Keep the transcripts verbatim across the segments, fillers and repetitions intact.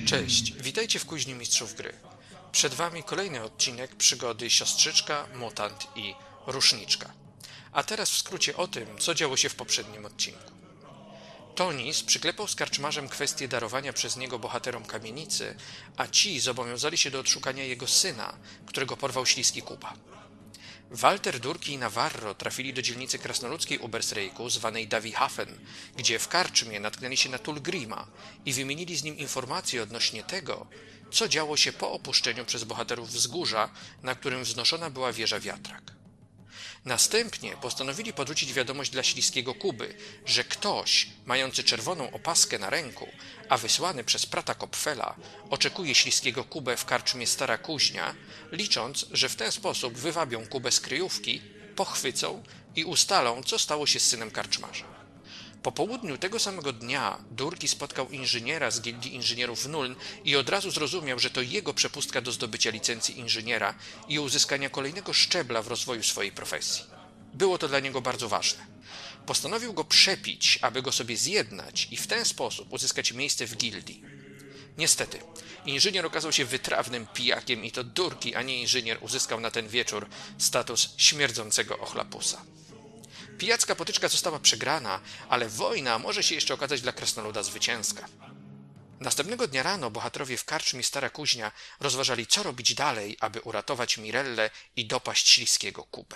Cześć, witajcie w Kuźni Mistrzów Gry. Przed wami kolejny odcinek przygody Siostrzyczka, Mutant i Ruszniczka. A teraz w skrócie o tym, co działo się w poprzednim odcinku. Tonis przyklepał z karczmarzem kwestię darowania przez niego bohaterom kamienicy, a ci zobowiązali się do odszukania jego syna, którego porwał śliski Kuba. Walter, Durki i Navarro trafili do dzielnicy krasnoludzkiej Ubersreiku, zwanej Davihafen, gdzie w karczmie natknęli się na Tulgrima i wymienili z nim informacje odnośnie tego, co działo się po opuszczeniu przez bohaterów wzgórza, na którym wznoszona była wieża wiatrak. Następnie postanowili podrzucić wiadomość dla śliskiego Kuby, że ktoś, mający czerwoną opaskę na ręku, a wysłany przez prata Kopfela, oczekuje śliskiego Kubę w karczmie Stara Kuźnia, licząc, że w ten sposób wywabią Kubę z kryjówki, pochwycą i ustalą, co stało się z synem karczmarza. Po południu tego samego dnia Durki spotkał inżyniera z Gildii Inżynierów w Nuln i od razu zrozumiał, że to jego przepustka do zdobycia licencji inżyniera i uzyskania kolejnego szczebla w rozwoju swojej profesji. Było to dla niego bardzo ważne. Postanowił go przepić, aby go sobie zjednać i w ten sposób uzyskać miejsce w gildii. Niestety, inżynier okazał się wytrawnym pijakiem i to Durki, a nie inżynier uzyskał na ten wieczór status śmierdzącego ochlapusa. Pijacka potyczka została przegrana, ale wojna może się jeszcze okazać dla krasnoluda zwycięska. Następnego dnia rano bohaterowie w karczmie Stara Kuźnia rozważali, co robić dalej, aby uratować Mirellę i dopaść śliskiego Kubę.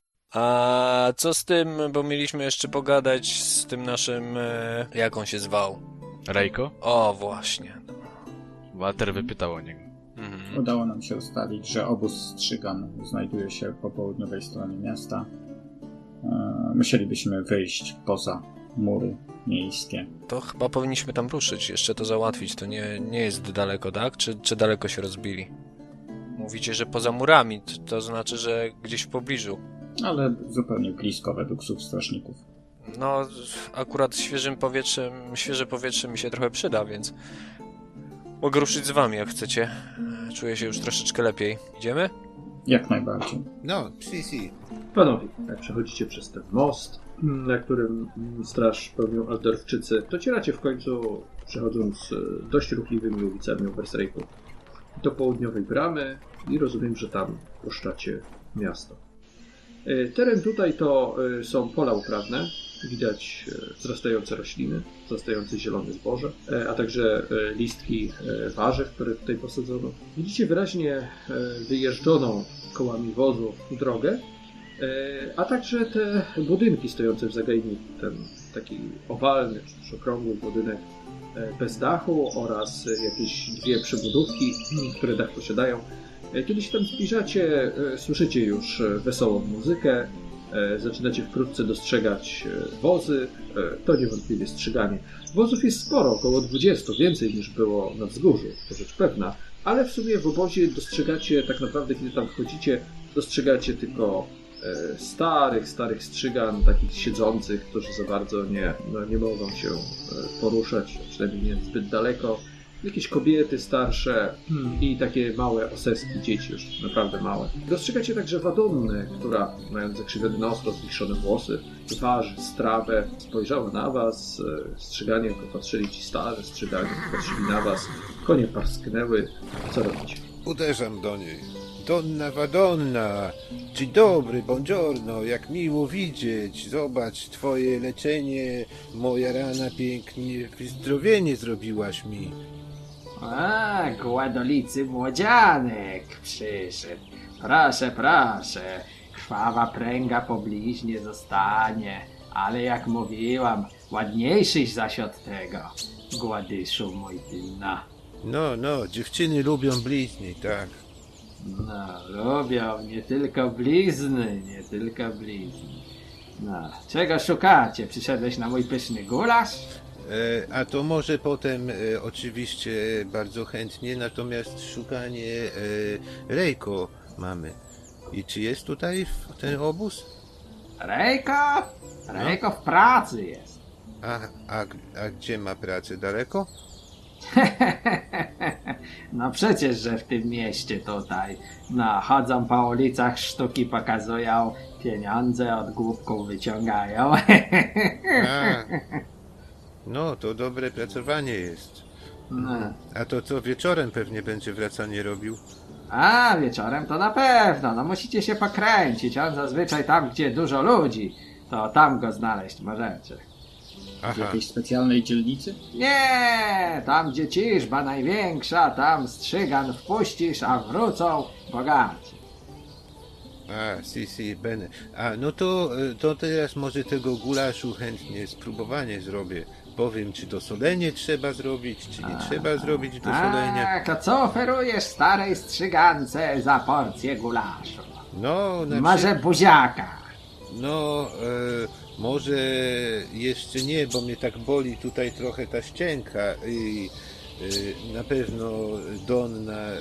A co z tym, bo mieliśmy jeszcze pogadać z tym naszym... E, jak on się zwał? Rejko? O, właśnie. Walter wypytał o niego. Mhm. Udało nam się ustalić, że obóz Strzygan znajduje się po południowej stronie miasta. Musielibyśmy wyjść poza mury miejskie. To chyba powinniśmy tam ruszyć, jeszcze to załatwić. To nie, nie jest daleko, tak? Czy, czy daleko się rozbili? Mówicie, że poza murami, to, to znaczy, że gdzieś w pobliżu. Ale zupełnie blisko według słów strażników. No, akurat świeżym powietrzem, świeże powietrze mi się trochę przyda, więc mogę ruszyć z wami, jak chcecie. Czuję się już troszeczkę lepiej. Idziemy? Jak najbardziej. No, si, si. Panowie, jak przechodzicie przez ten most, na którym straż pełnią Aldorfczycy, docieracie w końcu, przechodząc dość ruchliwymi ulicami Ubersreiku, do południowej bramy i rozumiem, że tam puszczacie miasto. Teren tutaj to są pola uprawne, widać wzrastające rośliny, wzrastające zielone zboże, a także listki warzyw, które tutaj posadzono. Widzicie wyraźnie wyjeżdżoną kołami wozu drogę, a także te budynki stojące w zagajniku, ten taki owalny czy też okrągły budynek bez dachu oraz jakieś dwie przybudówki, które dach posiadają. Kiedy się tam zbliżacie, słyszycie już wesołą muzykę, zaczynacie wkrótce dostrzegać wozy, to niewątpliwie Strzyganie. Wozów jest sporo, około dwudziestu, więcej niż było na wzgórzu, to rzecz pewna, ale w sumie w obozie dostrzegacie, tak naprawdę kiedy tam wchodzicie, dostrzegacie tylko starych, starych Strzygan, takich siedzących, którzy za bardzo nie, no, nie mogą się poruszać, przynajmniej nie zbyt daleko. Jakieś kobiety starsze i takie małe oseski dzieci, już naprawdę małe. Dostrzegacie także Wadonnę, która, mając zakrzywiony nos, rozwiszone włosy, twarzy, strawę, spojrzała na was. Strzyganie, jak popatrzyli ci starzy Strzyganie, patrzyli na was. Konie parsknęły. Co robicie? Uderzam do niej. Donna Wadonna, dzień dobry, buongiorno, jak miło widzieć. Zobacz, twoje leczenie, moja rana pięknie, wyzdrowienie zrobiłaś mi. A, gładolicy młodzianek przyszedł. Proszę, proszę. Krwawa pręga pobliź nie zostanie. Ale jak mówiłam, ładniejszyś zaś od tego. Gładyszu mój pilna. No, no, dziewczyny lubią bliźni, tak. No, lubią nie tylko blizny, nie tylko blizny. No, czego szukacie? Przyszedłeś na mój pyszny gulasz? E, a to może potem e, oczywiście bardzo chętnie, natomiast szukanie e, Rejko mamy. I czy jest tutaj ten obóz? Rejko? Rejko w pracy jest. A, a, a gdzie ma pracę? Daleko? No przecież, że w tym mieście tutaj. No, chodzą po ulicach, sztuki pokazują, pieniądze od głupków wyciągają. A, no, to dobre pracowanie jest. No. A to co, wieczorem pewnie będzie wracanie robił? A, wieczorem to na pewno, no musicie się pokręcić, on zazwyczaj tam, gdzie dużo ludzi, to tam go znaleźć możecie. W Aha, jakiejś specjalnej dzielnicy? Nie, tam gdzie ciżba największa, tam strzygan wpuścisz, a wrócą bogaci. a, si, si, bene. A, no to, e, to teraz może tego gulaszu chętnie spróbowanie zrobię. Powiem, czy dosolenie trzeba zrobić, czy nie trzeba zrobić dosolenia. A, to co oferujesz starej strzygance za porcję gulaszu? No, na Może buziaka? No, e, może jeszcze nie, bo mnie tak boli tutaj trochę ta ścięga i e, na pewno Donna e,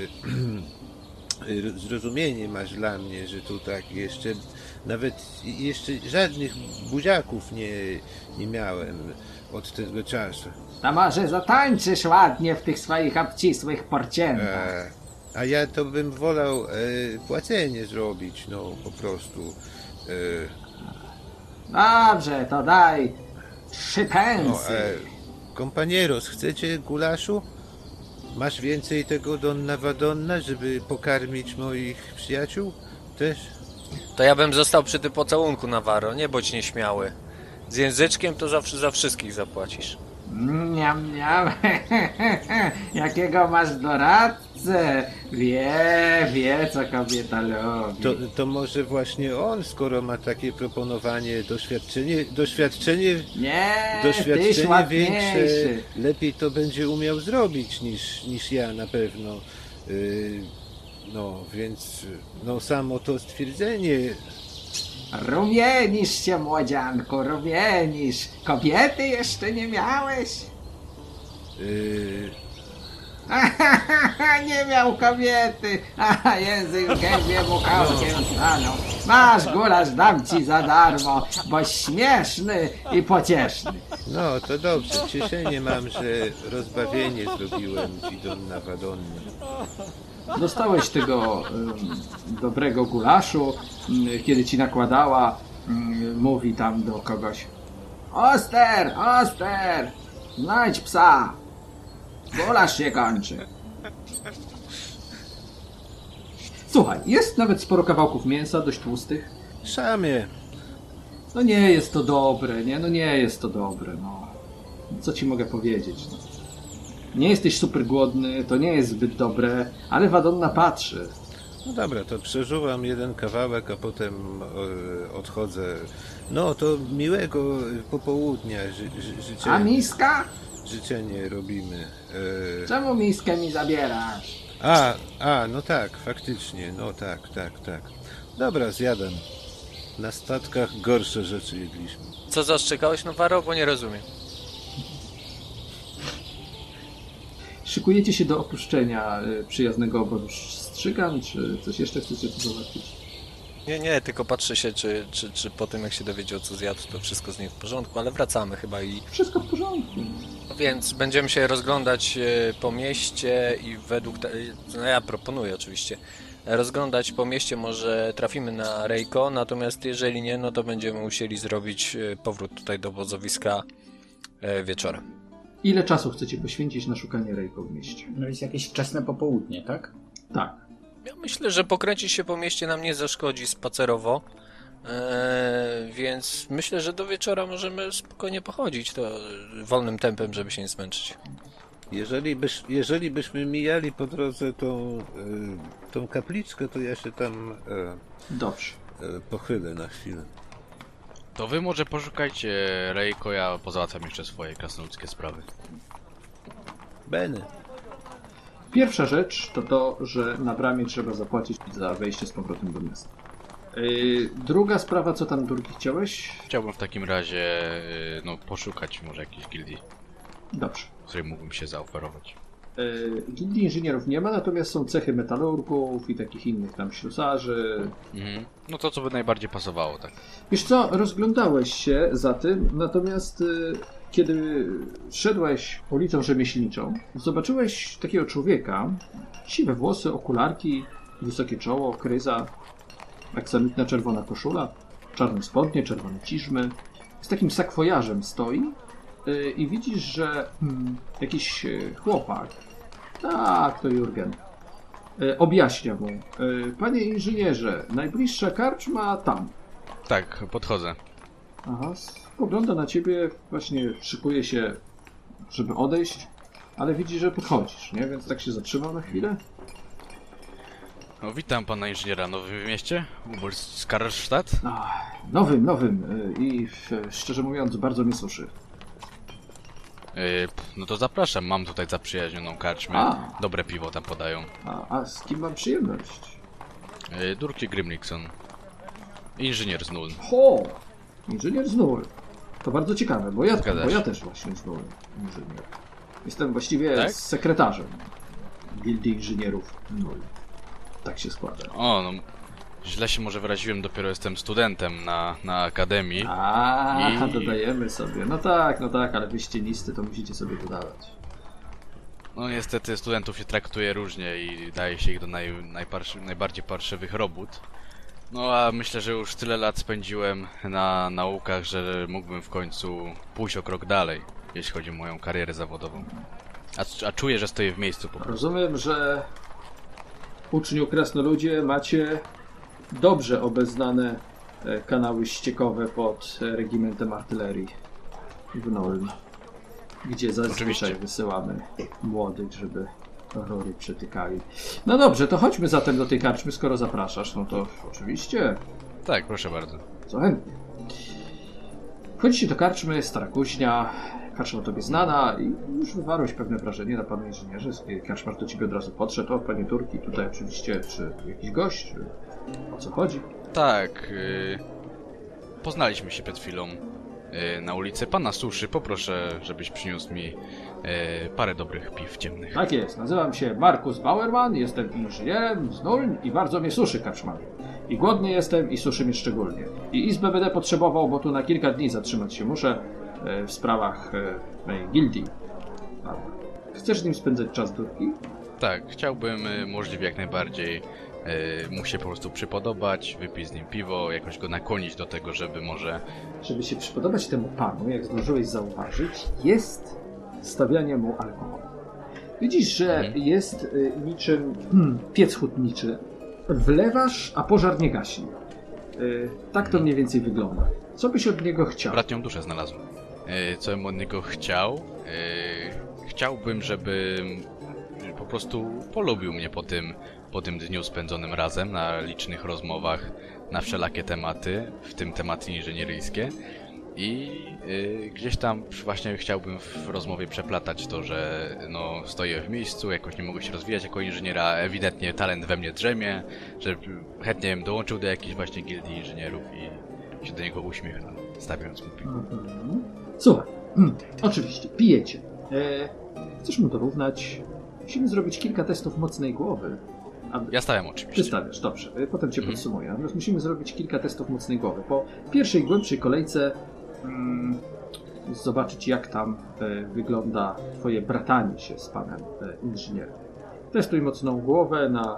e, zrozumienie masz dla mnie, że tu tak jeszcze nawet jeszcze żadnych buziaków nie, nie miałem od tego czasu. To może zatańczysz ładnie w tych swoich obcisłych porciętach. E, a ja to bym wolał e, płacenie zrobić, no po prostu. E, Dobrze, to daj trzy No, pensy. e, Kompanieros, chcecie gulaszu? Masz więcej tego Donna Vadonna, żeby pokarmić moich przyjaciół? Też? To ja bym został przy tym pocałunku, Navarro, nie bądź nieśmiały. Z języczkiem to zawsze za wszystkich zapłacisz. Niam, niam. Jakiego masz doradcę? Wie, wie co kobieta lubi. To, to może właśnie on, skoro ma takie proponowanie, doświadczenie, doświadczenie, Nie, tyś doświadczenie ładniejszy. większe, lepiej to będzie umiał zrobić niż, niż ja na pewno. Yy, no, więc no samo to stwierdzenie. Rumienisz się, młodzianku, rumienisz. Kobiety jeszcze nie miałeś? Yy, Nie miał kobiety, a język w gębie mu kałkiem stanął. Masz gulasz, dam ci za darmo, bo śmieszny i pocieszny. No, to dobrze. Cieszenie mam, że rozbawienie zrobiłem ci Donna Vadonna. Dostałeś tego em, dobrego gulaszu, m, kiedy ci nakładała, m, mówi tam do kogoś. Oster, oster, znajdź psa. Gulasz się kończy. Słuchaj, jest nawet sporo kawałków mięsa, dość tłustych. Szamie. No nie jest to dobre, nie? No nie jest to dobre, no. Co ci mogę powiedzieć, no. Nie jesteś super głodny, to nie jest zbyt dobre, ale Vadonna patrzy. No dobra, to przeżuwam jeden kawałek, a potem e, odchodzę. No, to miłego popołudnia ży, ży, A życzenie, miska? życzenie robimy. E, Czemu miskę mi zabierasz? a, a, no tak, faktycznie, no tak, tak, tak. Dobra, zjadam. Na statkach gorsze rzeczy jedliśmy. Co zastrzegałeś, Navarro? Bo nie rozumiem. Szykujecie się do opuszczenia y, przyjaznego obozu strzygan, czy coś jeszcze chcecie tu załatwić? Nie, nie, tylko patrzę się, czy, czy, czy po tym jak się dowiedział, co zjadł, to wszystko z nim w porządku, ale wracamy chyba i... Wszystko w porządku. Więc będziemy się rozglądać e, po mieście i według... Te... No ja proponuję oczywiście rozglądać po mieście, może trafimy na Reiko, natomiast jeżeli nie, no to będziemy musieli zrobić e, powrót tutaj do obozowiska e, wieczorem. Ile czasu chcecie poświęcić na szukanie Reiko w mieście? No jest jakieś wczesne popołudnie, tak? Tak. Ja myślę, że pokręcić się po mieście nam nie zaszkodzi spacerowo, e, więc myślę, że do wieczora możemy spokojnie pochodzić to wolnym tempem, żeby się nie zmęczyć. Jeżeli, byś, jeżeli byśmy mijali po drodze tą, e, tą kapliczkę, to ja się tam e, Dobrze. e, pochylę na chwilę. To wy może poszukajcie Reiko, ja pozałatwiam jeszcze swoje krasnoludzkie sprawy. Beny. Pierwsza rzecz to to, że na bramie trzeba zapłacić za wejście z powrotem do miasta. Yy, druga sprawa, co tam drugi chciałeś? Chciałbym w takim razie y, no, poszukać może jakiejś gildii, Dobrze. w której mógłbym się zaoferować. Yy, gildii inżynierów nie ma, natomiast są cechy metalurgów i takich innych tam ślusarzy. Mhm. No to co by najbardziej pasowało, tak? Wiesz co, rozglądałeś się za tym, natomiast yy, kiedy szedłeś ulicą rzemieślniczą, zobaczyłeś takiego człowieka, siwe włosy, okularki, wysokie czoło, kryza, aksamitna czerwona koszula, czarne spodnie, czerwone ciżmy. Z takim sakwojażem stoi yy, i widzisz, że hmm, jakiś yy, chłopak, tak, to Jurgen, yy, objaśnia mu. Yy, Panie inżynierze, najbliższa karczma tam. Tak, podchodzę. Aha, spogląda na ciebie, właśnie szykuje się, żeby odejść, ale widzi, że podchodzisz, nie? Więc tak się zatrzymał na chwilę. No, witam pana inżyniera w Nowym Mieście, Karlstadt. Ach, nowym, nowym yy, i yy, szczerze mówiąc bardzo mnie suszy. Yy, no to zapraszam, mam tutaj zaprzyjaźnioną karczmę. A. Dobre piwo tam podają. A, a z kim mam przyjemność? Yy, Durki Grimlikson. Inżynier z Null. Ho! Inżynier z Null. To bardzo ciekawe, bo ja, Zgadza bo ja się. też właśnie z Null inżynier. Jestem właściwie Tak? sekretarzem Gildii Inżynierów Null. Tak się składa. O, no źle się może wyraziłem, dopiero jestem studentem na, na akademii. A, I- dodajemy sobie. No tak, no tak, ale wyście listy to musicie sobie dodawać. No niestety studentów się traktuje różnie i daje się ich do naj, najparszy, najbardziej parszywych robót. No a myślę, że już tyle lat spędziłem na naukach, że mógłbym w końcu pójść o krok dalej, jeśli chodzi o moją karierę zawodową. A, a czuję, że stoję w miejscu po prostu. Rozumiem, że uczniu krasnoludzie macie dobrze obeznane e, kanały ściekowe pod e, regimentem artylerii w Noln, gdzie zazwyczaj Oczywiście. wysyłamy młodych, żeby rury przetykali. No dobrze, to chodźmy zatem do tej karczmy, skoro zapraszasz, no to oczywiście, Tak, proszę bardzo. co chętnie. Wchodzicie do karczmy, stara kuźnia, karczma tobie znana i już wywarłeś pewne wrażenie na panu inżynierze. Karczmarz do ciebie od razu podszedł. O, panie Turki, tutaj oczywiście, czy jakiś gość, czy o co chodzi? Tak, yy, poznaliśmy się przed chwilą yy, na ulicy. Pana Suszy, poproszę, żebyś przyniósł mi yy, parę dobrych piw ciemnych. Tak jest, nazywam się Markus Bauerman, jestem inżynierem z Nuln i bardzo mnie suszy karczmar. I głodny jestem i suszy mnie szczególnie. I izbę będę potrzebował, bo tu na kilka dni zatrzymać się muszę e, w sprawach e, mojej gildii. A, chcesz z nim spędzać czas, Durki? Tak, chciałbym yy, możliwie jak najbardziej yy, mu się po prostu przypodobać, wypić z nim piwo, jakoś go nakłonić do tego, żeby może... Żeby się przypodobać temu panu, jak zdążyłeś zauważyć, jest stawianie mu alkoholu. Widzisz, że Mhm. jest y, niczym hmm, piec hutniczy. Wlewasz, a pożar nie gasi. Y, tak to mniej więcej wygląda. Co byś od niego chciał? Bratnią duszę znalazłem. Yy, co bym od niego chciał? Yy, chciałbym, żeby po prostu polubił mnie po tym, po tym dniu spędzonym razem, na licznych rozmowach na wszelakie tematy, w tym tematy inżynieryjskie. I yy, gdzieś tam właśnie chciałbym w rozmowie przeplatać to, że no, stoję w miejscu, jakoś nie mogę się rozwijać jako inżyniera, ewidentnie talent we mnie drzemie, że chętnie bym dołączył do jakiejś właśnie gildii inżynierów i się do niego uśmiechnął, stawiając mu piwo. Mhm. Słuchaj, hmm, oczywiście, pijecie. E, chcesz mu dorównać? Musimy zrobić kilka testów mocnej głowy. A Ja stałem oczywiście. Wystawiasz, dobrze. E, Potem cię Mhm. podsumuję. Natomiast musimy zrobić kilka testów mocnej głowy. Po pierwszej, głębszej kolejce mm, zobaczyć, jak tam e, wygląda twoje bratanie się z panem e, inżynierem. Testuj mocną głowę na...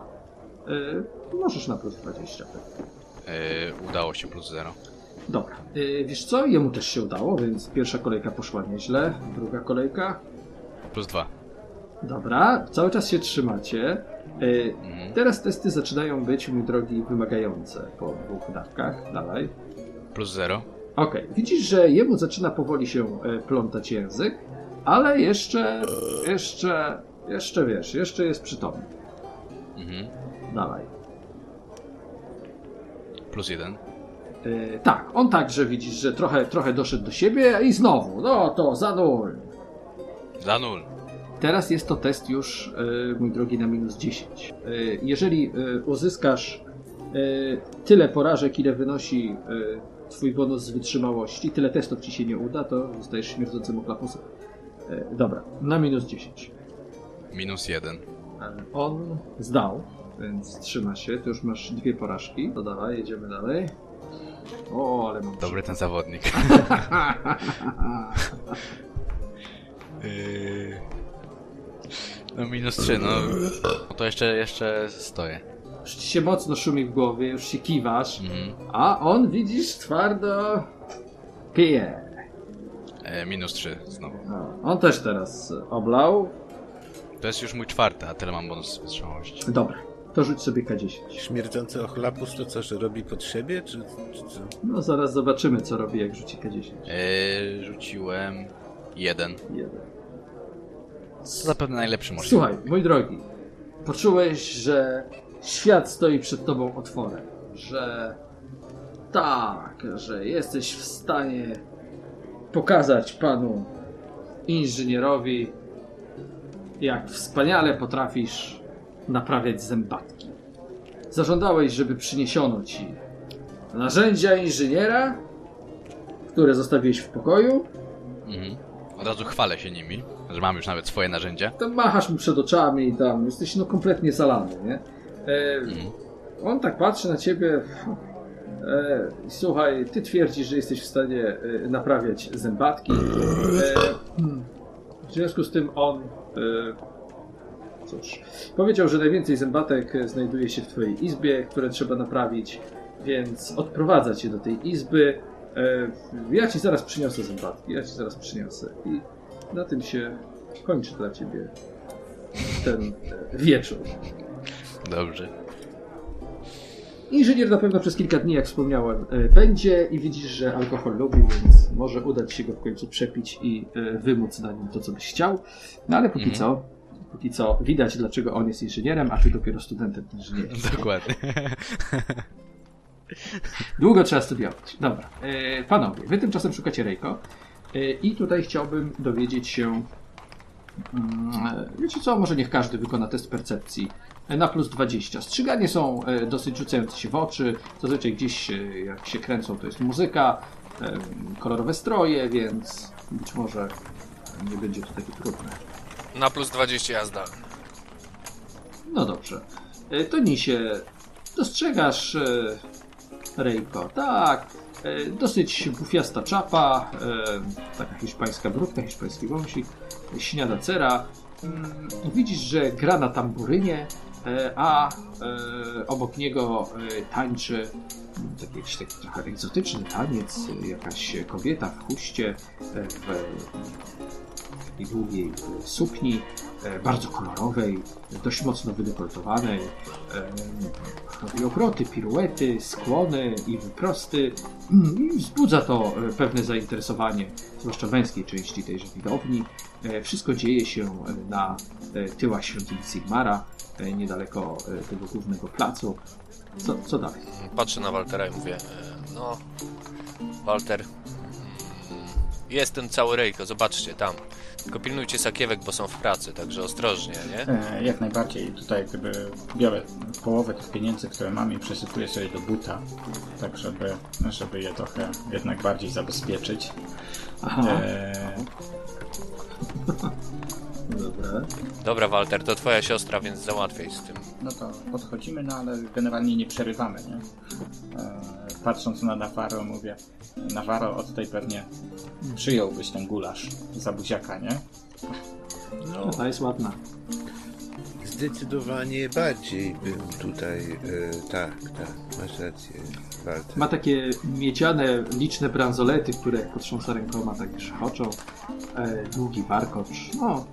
E, możesz na plus dwadzieścia. Tak. Yy, udało się plus zero. Dobra. E, wiesz co? Jemu też się udało, więc pierwsza kolejka poszła nieźle. Druga kolejka. Plus dwa. Dobra, cały czas się trzymacie. E, Mhm. teraz testy zaczynają być, mój drogi, wymagające po dwóch dawkach. Dawaj. Plus zero. Okej, widzisz, że jemu zaczyna powoli się e, plątać język, ale jeszcze, jeszcze, jeszcze wiesz, jeszcze jest przytomny. Mhm. Dawaj. Plus jeden. E, tak, on także widzisz, że trochę, trochę doszedł do siebie i znowu, no to za nul. Za nul. Teraz jest to test już, e, mój drogi, na minus dziesięć. E, jeżeli e, uzyskasz e, tyle porażek, ile wynosi e, twój bonus z wytrzymałości, tyle testów ci się nie uda, to zostajesz śmierdzącym oklapusem. E, dobra, na minus dziesięć. Minus jeden. E, on zdał, więc trzyma się. Ty już masz dwie porażki. To dawaj, jedziemy dalej. O, ale mam Dobry ten zawodnik. Yy... No minus trzy, no. No to jeszcze, jeszcze stoję. Już ci się mocno szumi w głowie, już się kiwasz, Mhm. a on, widzisz, twardo pije. Yy, E, minus trzy znowu. No, on też teraz oblał. To jest już mój czwarty, a tyle mam bonus wytrzymałości. Dobra, to rzuć sobie K dziesięć. Śmierdzący ochlapus to co, że robi pod siebie, czy, czy co? No zaraz zobaczymy, co robi, jak rzuci K dziesięć. E, rzuciłem jeden. Jeden. To zapewne najlepszy możliwy. Słuchaj, mój drogi, poczułeś, że świat stoi przed tobą otworem, że tak, że jesteś w stanie pokazać panu inżynierowi, jak wspaniale potrafisz naprawiać zębatki. Zażądałeś, żeby przyniesiono ci narzędzia inżyniera, które zostawiłeś w pokoju. Mhm. Od razu chwalę się nimi, że mam już nawet swoje narzędzia. Tam machasz mu przed oczami i tam jesteś no kompletnie zalany, nie? E, Mhm. On tak patrzy na ciebie. E, słuchaj, ty twierdzisz, że jesteś w stanie e, naprawiać zębatki. E, hmm. W związku z tym on e, cóż, powiedział, że najwięcej zębatek znajduje się w twojej izbie, które trzeba naprawić, więc odprowadza cię do tej izby. E, ja ci zaraz przyniosę zębatki, ja ci zaraz przyniosę. I na tym się kończy dla ciebie ten e, wieczór. Dobrze. Inżynier na pewno przez kilka dni, jak wspomniałem, e, będzie i widzisz, że alkohol lubi, więc może udać się go w końcu przepić i e, wymóc na nim to, co byś chciał. No ale póki Mhm. co, póki co widać, dlaczego on jest inżynierem, a ty dopiero studentem inżynierii. Dokładnie. Długo trzeba studiować. Dobra. E, panowie, wy tymczasem szukacie Reiko e, i tutaj chciałbym dowiedzieć się, mm, e, wiecie co, może niech każdy wykona test percepcji e, na plus dwadzieścia. Strzyganie są e, dosyć rzucające się w oczy, zazwyczaj gdzieś e, jak się kręcą to jest muzyka, e, kolorowe stroje, więc być może nie będzie to takie trudne. Na plus dwadzieścia jazda. No dobrze. E, To Nisie, dostrzegasz e, Reiko. Tak, e, dosyć bufiasta czapa, e, taka hiszpańska brudka, hiszpański wąsik, e, śniada cera. Mm, widzisz, że gra na tamburynie, e, a e, obok niego e, tańczy mm, taki, jakiś taki trochę egzotyczny taniec, e, jakaś kobieta w chuście, e, w takiej długiej e, sukni, e, bardzo kolorowej, dość mocno wydekoltowanej. E, robi obroty, piruety, skłony i wyprosty. Mm, i wzbudza to e, pewne zainteresowanie, zwłaszcza męskiej części tejże widowni. E, Wszystko dzieje się e, na e, tyłach świątyni Sigmara, e, niedaleko e, tego głównego placu. Co, co dalej? Patrzę na Waltera i mówię, e, no, Walter, mm, jest ten cały Reiko, zobaczcie, tam. Tylko pilnujcie sakiewek, bo są w pracy, także ostrożnie, nie? E, jak najbardziej. Tutaj gdyby biorę połowę tych pieniędzy, które mam i przesypuję sobie do buta, tak żeby, żeby je trochę jednak bardziej zabezpieczyć. Aha, E, dobra. Dobra, Walter, to twoja siostra, więc załatwiaj z tym. no to podchodzimy, no ale generalnie nie przerywamy, nie? E, patrząc na Navarro mówię, Navarro, od tej pewnie przyjąłbyś ten gulasz za buziaka, nie? No, Ta jest ładna. zdecydowanie bardziej bym tutaj... E, tak, tak, masz rację, Walter. Ma takie miedziane, liczne bransolety, które jak potrząsa rękoma, tak szechoczą. E, długi warkocz. No,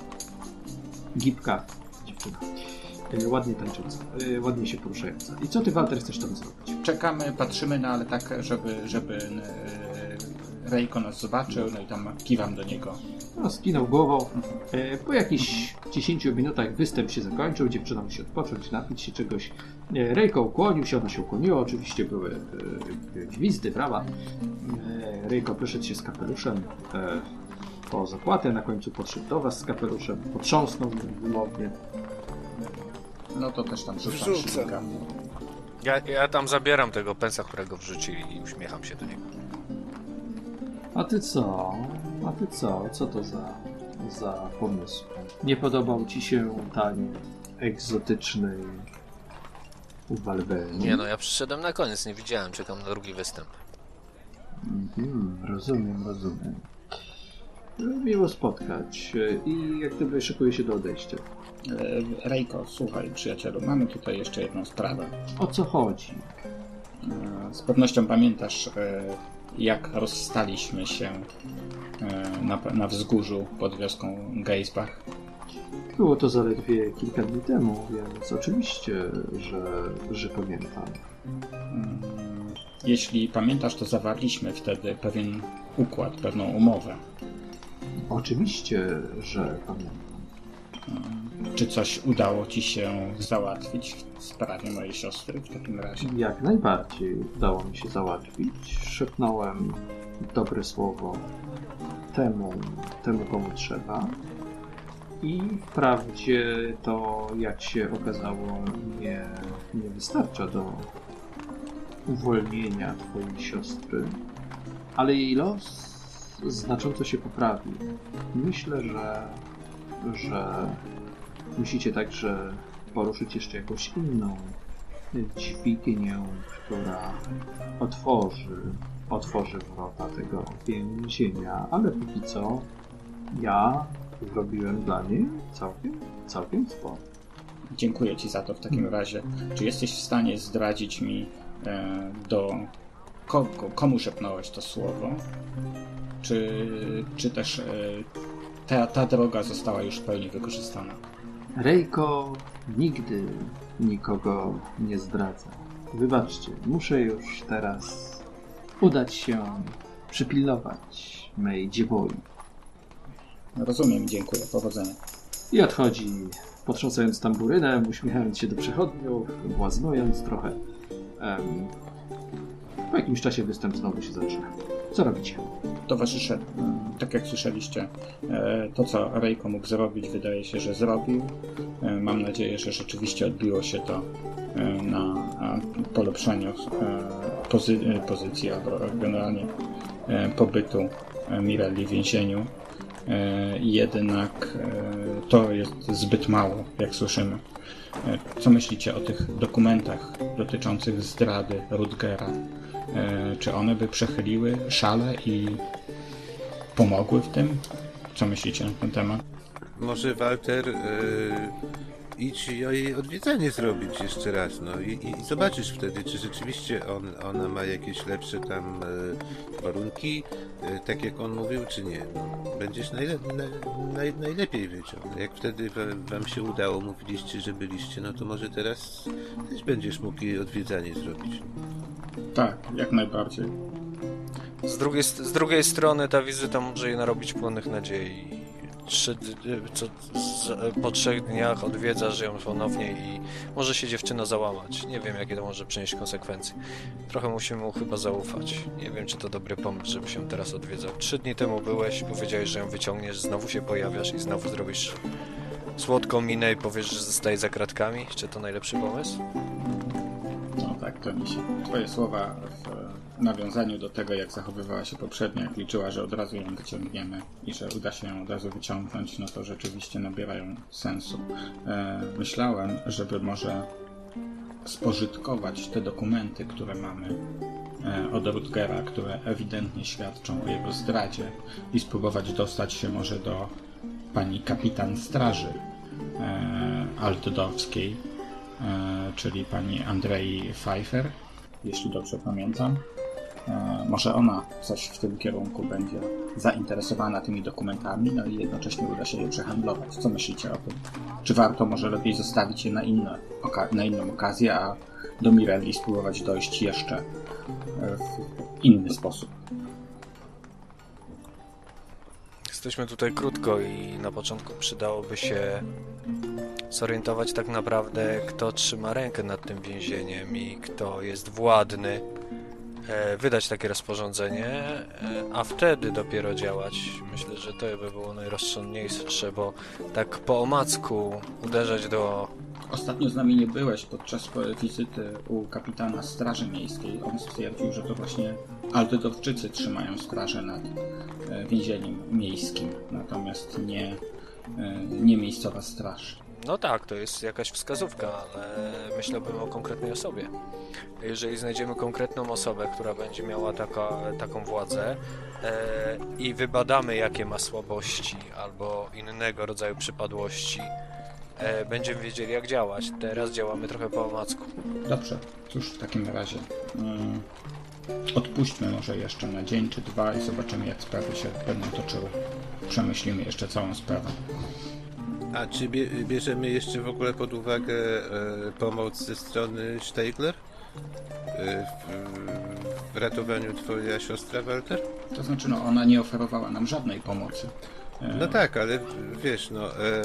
gibka dziewczyna. E, ładnie tańcząca, e, ładnie się poruszająca. I co ty, Walter, chcesz tam zrobić? Czekamy, patrzymy, no ale tak, żeby, żeby e, Reiko nas zobaczył, no i tam kiwam do niego. No, skinął głową. E, po jakichś dziesięciu minutach występ się zakończył, dziewczyna musi odpocząć, napić się czegoś. E, Reiko ukłonił się, ona się ukłoniła, oczywiście były e, gwizdy, brawa. E, Reiko wyszedł się z kapeluszem e, po zapłatę, na końcu podszedł do was z kapeluszem, potrząsnął wymownie. No to też tam rzucam Wrzucam. szybka. Ja, ja tam zabieram tego pensa, którego wrzucili i uśmiecham się do niego. A ty co? A ty co? Co to za, za pomysł? Nie podobał ci się tań egzotyczny Walbeni? Nie no, ja przyszedłem na koniec, nie widziałem, czekam na drugi występ. Mhm, rozumiem, rozumiem. Miło spotkać. I jak gdyby szykuje się do odejścia. E, Reiko, słuchaj, przyjacielu, mamy tutaj jeszcze jedną sprawę. O co chodzi? E, z pewnością pamiętasz, e, jak rozstaliśmy się e, na, na wzgórzu pod wioską Geisbach. Było to zaledwie kilka dni temu, więc oczywiście, że, że pamiętam. Mm, Jeśli pamiętasz, to zawarliśmy wtedy pewien układ, pewną umowę. Oczywiście, że pamiętam. Czy coś udało ci się załatwić w sprawie mojej siostry w takim razie? Jak najbardziej udało mi się załatwić. Szepnąłem dobre słowo temu, temu komu trzeba. I wprawdzie to, jak się okazało, nie, nie wystarcza do uwolnienia twojej siostry, ale jej los znacząco się poprawił. Myślę, że, że musicie także poruszyć jeszcze jakąś inną dźwignię, która otworzy, otworzy wrota tego więzienia, ale póki co ja zrobiłem dla niej całkiem, całkiem sporo. Dziękuję ci za to w takim razie. Czy jesteś w stanie zdradzić mi e, do kogo, komu szepnąłeś to słowo? Czy, czy też e, ta, ta droga została już w pełni wykorzystana? Reiko nigdy nikogo nie zdradza. Wybaczcie, muszę już teraz udać się przypilnować mej dziewoi. Rozumiem, dziękuję, powodzenia. I odchodzi, potrząsając tamburynem, uśmiechając się do przechodniów, błaznując trochę. Um, po jakimś czasie występ znowu się zaczyna. Co robicie? Towarzysze, tak jak słyszeliście, to co Reiko mógł zrobić, wydaje się, że zrobił. Mam nadzieję, że rzeczywiście odbiło się to na polepszeniu pozy- pozycji albo generalnie pobytu Mirelli w więzieniu. Jednak to jest zbyt mało, jak słyszymy. Co myślicie o tych dokumentach dotyczących zdrady Rutgera? Czy one by przechyliły szale i pomogły w tym? Co myślicie na ten temat? Może Walter yy, idź jej odwiedzanie zrobić jeszcze raz, no i, i, i zobaczysz wtedy, czy rzeczywiście on, ona ma jakieś lepsze tam yy, warunki, yy, tak jak on mówił, czy nie. No, będziesz najle- na, naj, najlepiej wiedział. No, jak wtedy wam, wam się udało, mówiliście, że byliście, no to może teraz też będziesz mógł jej odwiedzanie zrobić. Tak, jak najbardziej. Z drugiej, z drugiej strony ta wizyta może jej narobić płonnych nadziei. Trzy, co, z, po trzech dniach odwiedzasz ją ponownie i może się dziewczyna załamać. Nie wiem, jakie to może przynieść konsekwencje. Trochę musimy mu chyba zaufać. Nie wiem, czy to dobry pomysł, żeby się teraz odwiedzał. Trzy dni temu byłeś, powiedziałeś, że ją wyciągniesz, znowu się pojawiasz i znowu zrobisz słodką minę i powiesz, że zostaje za kratkami. Czy to najlepszy pomysł? No tak, to mi się. Twoje słowa w nawiązaniu do tego, jak zachowywała się poprzednio, jak liczyła, że od razu ją wyciągniemy i że uda się ją od razu wyciągnąć, no to rzeczywiście nabierają sensu. E, myślałem, żeby może spożytkować te dokumenty, które mamy e, od Rutgera, które ewidentnie świadczą o jego zdradzie i spróbować dostać się może do pani kapitan straży e, altdorfskiej, e, czyli pani Andrei Pfeiffer, jeśli dobrze pamiętam. E, może ona coś w tym kierunku będzie zainteresowana tymi dokumentami, no i jednocześnie uda się je przehandlować. Co myślicie o tym? Czy warto może lepiej zostawić je na, inne, oka- na inną okazję, a do Mirelli spróbować dojść jeszcze w inny sposób? Jesteśmy tutaj krótko i na początku przydałoby się zorientować tak naprawdę, kto trzyma rękę nad tym więzieniem i kto jest władny, e, wydać takie rozporządzenie, e, a wtedy dopiero działać. Myślę, że to by było najrozsądniejsze, bo tak po omacku uderzać do... Ostatnio z nami nie byłeś podczas wizyty u kapitana Straży Miejskiej. On stwierdził, że to właśnie altdorfczycy trzymają strażę nad więzieniem miejskim, natomiast nie, nie miejscowa straż. No tak, to jest jakaś wskazówka, ale myślałbym o konkretnej osobie. Jeżeli znajdziemy konkretną osobę, która będzie miała taka, taką władzę e, i wybadamy, jakie ma słabości albo innego rodzaju przypadłości, e, będziemy wiedzieli, jak działać. Teraz działamy trochę po omacku. Dobrze, cóż w takim razie. Hmm. odpuśćmy może jeszcze na dzień czy dwa i zobaczymy, jak sprawy się będą toczyły. Przemyślimy jeszcze całą sprawę. A czy bie, bierzemy jeszcze w ogóle pod uwagę e, pomoc ze strony Steigler e, w, w ratowaniu twoja siostra, Walter? To znaczy, no ona nie oferowała nam żadnej pomocy. E, No tak, ale wiesz, no e,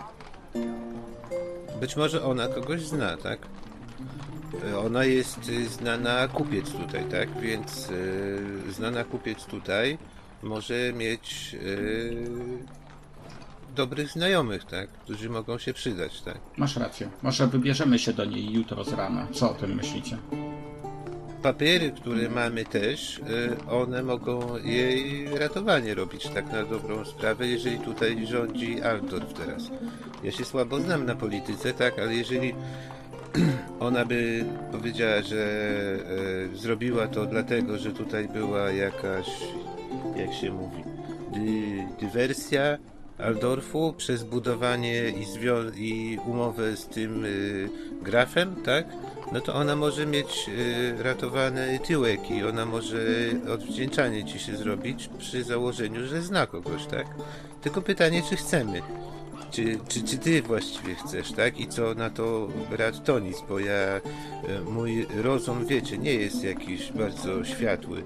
być może ona kogoś zna, tak? E, Ona jest y, znana kupiec tutaj, tak? Więc y, znana kupiec tutaj może mieć y, dobrych znajomych, tak? Którzy mogą się przydać, tak? Masz rację. Może wybierzemy się do niej jutro z rana. Co o tym myślicie? Papiery, które mamy też, y, one mogą jej ratowanie robić, tak na dobrą sprawę, jeżeli tutaj rządzi Altdorf teraz. Ja się słabo znam na polityce, tak? Ale jeżeli ona by powiedziała, że e, zrobiła to dlatego, że tutaj była jakaś, jak się mówi, dy, dywersja Altdorfu przez budowanie i, zwią- i umowę z tym y, grafem, tak? No to ona może mieć y, ratowany tyłek i ona może odwdzięczanie ci się zrobić przy założeniu, że zna kogoś, tak? Tylko pytanie, czy chcemy? Czy, czy, czy ty właściwie chcesz, tak? I co na to brat Tonis, bo ja, e, mój rozum, wiecie, nie jest jakiś bardzo światły.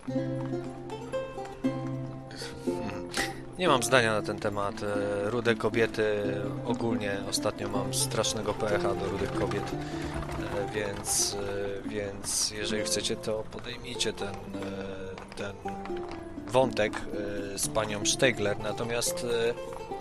Nie mam zdania na ten temat. E, Rude kobiety, ogólnie ostatnio mam strasznego pecha do rudych kobiet, e, więc, e, więc jeżeli chcecie, to podejmijcie ten, e, ten wątek e, z panią Steigler. Natomiast e,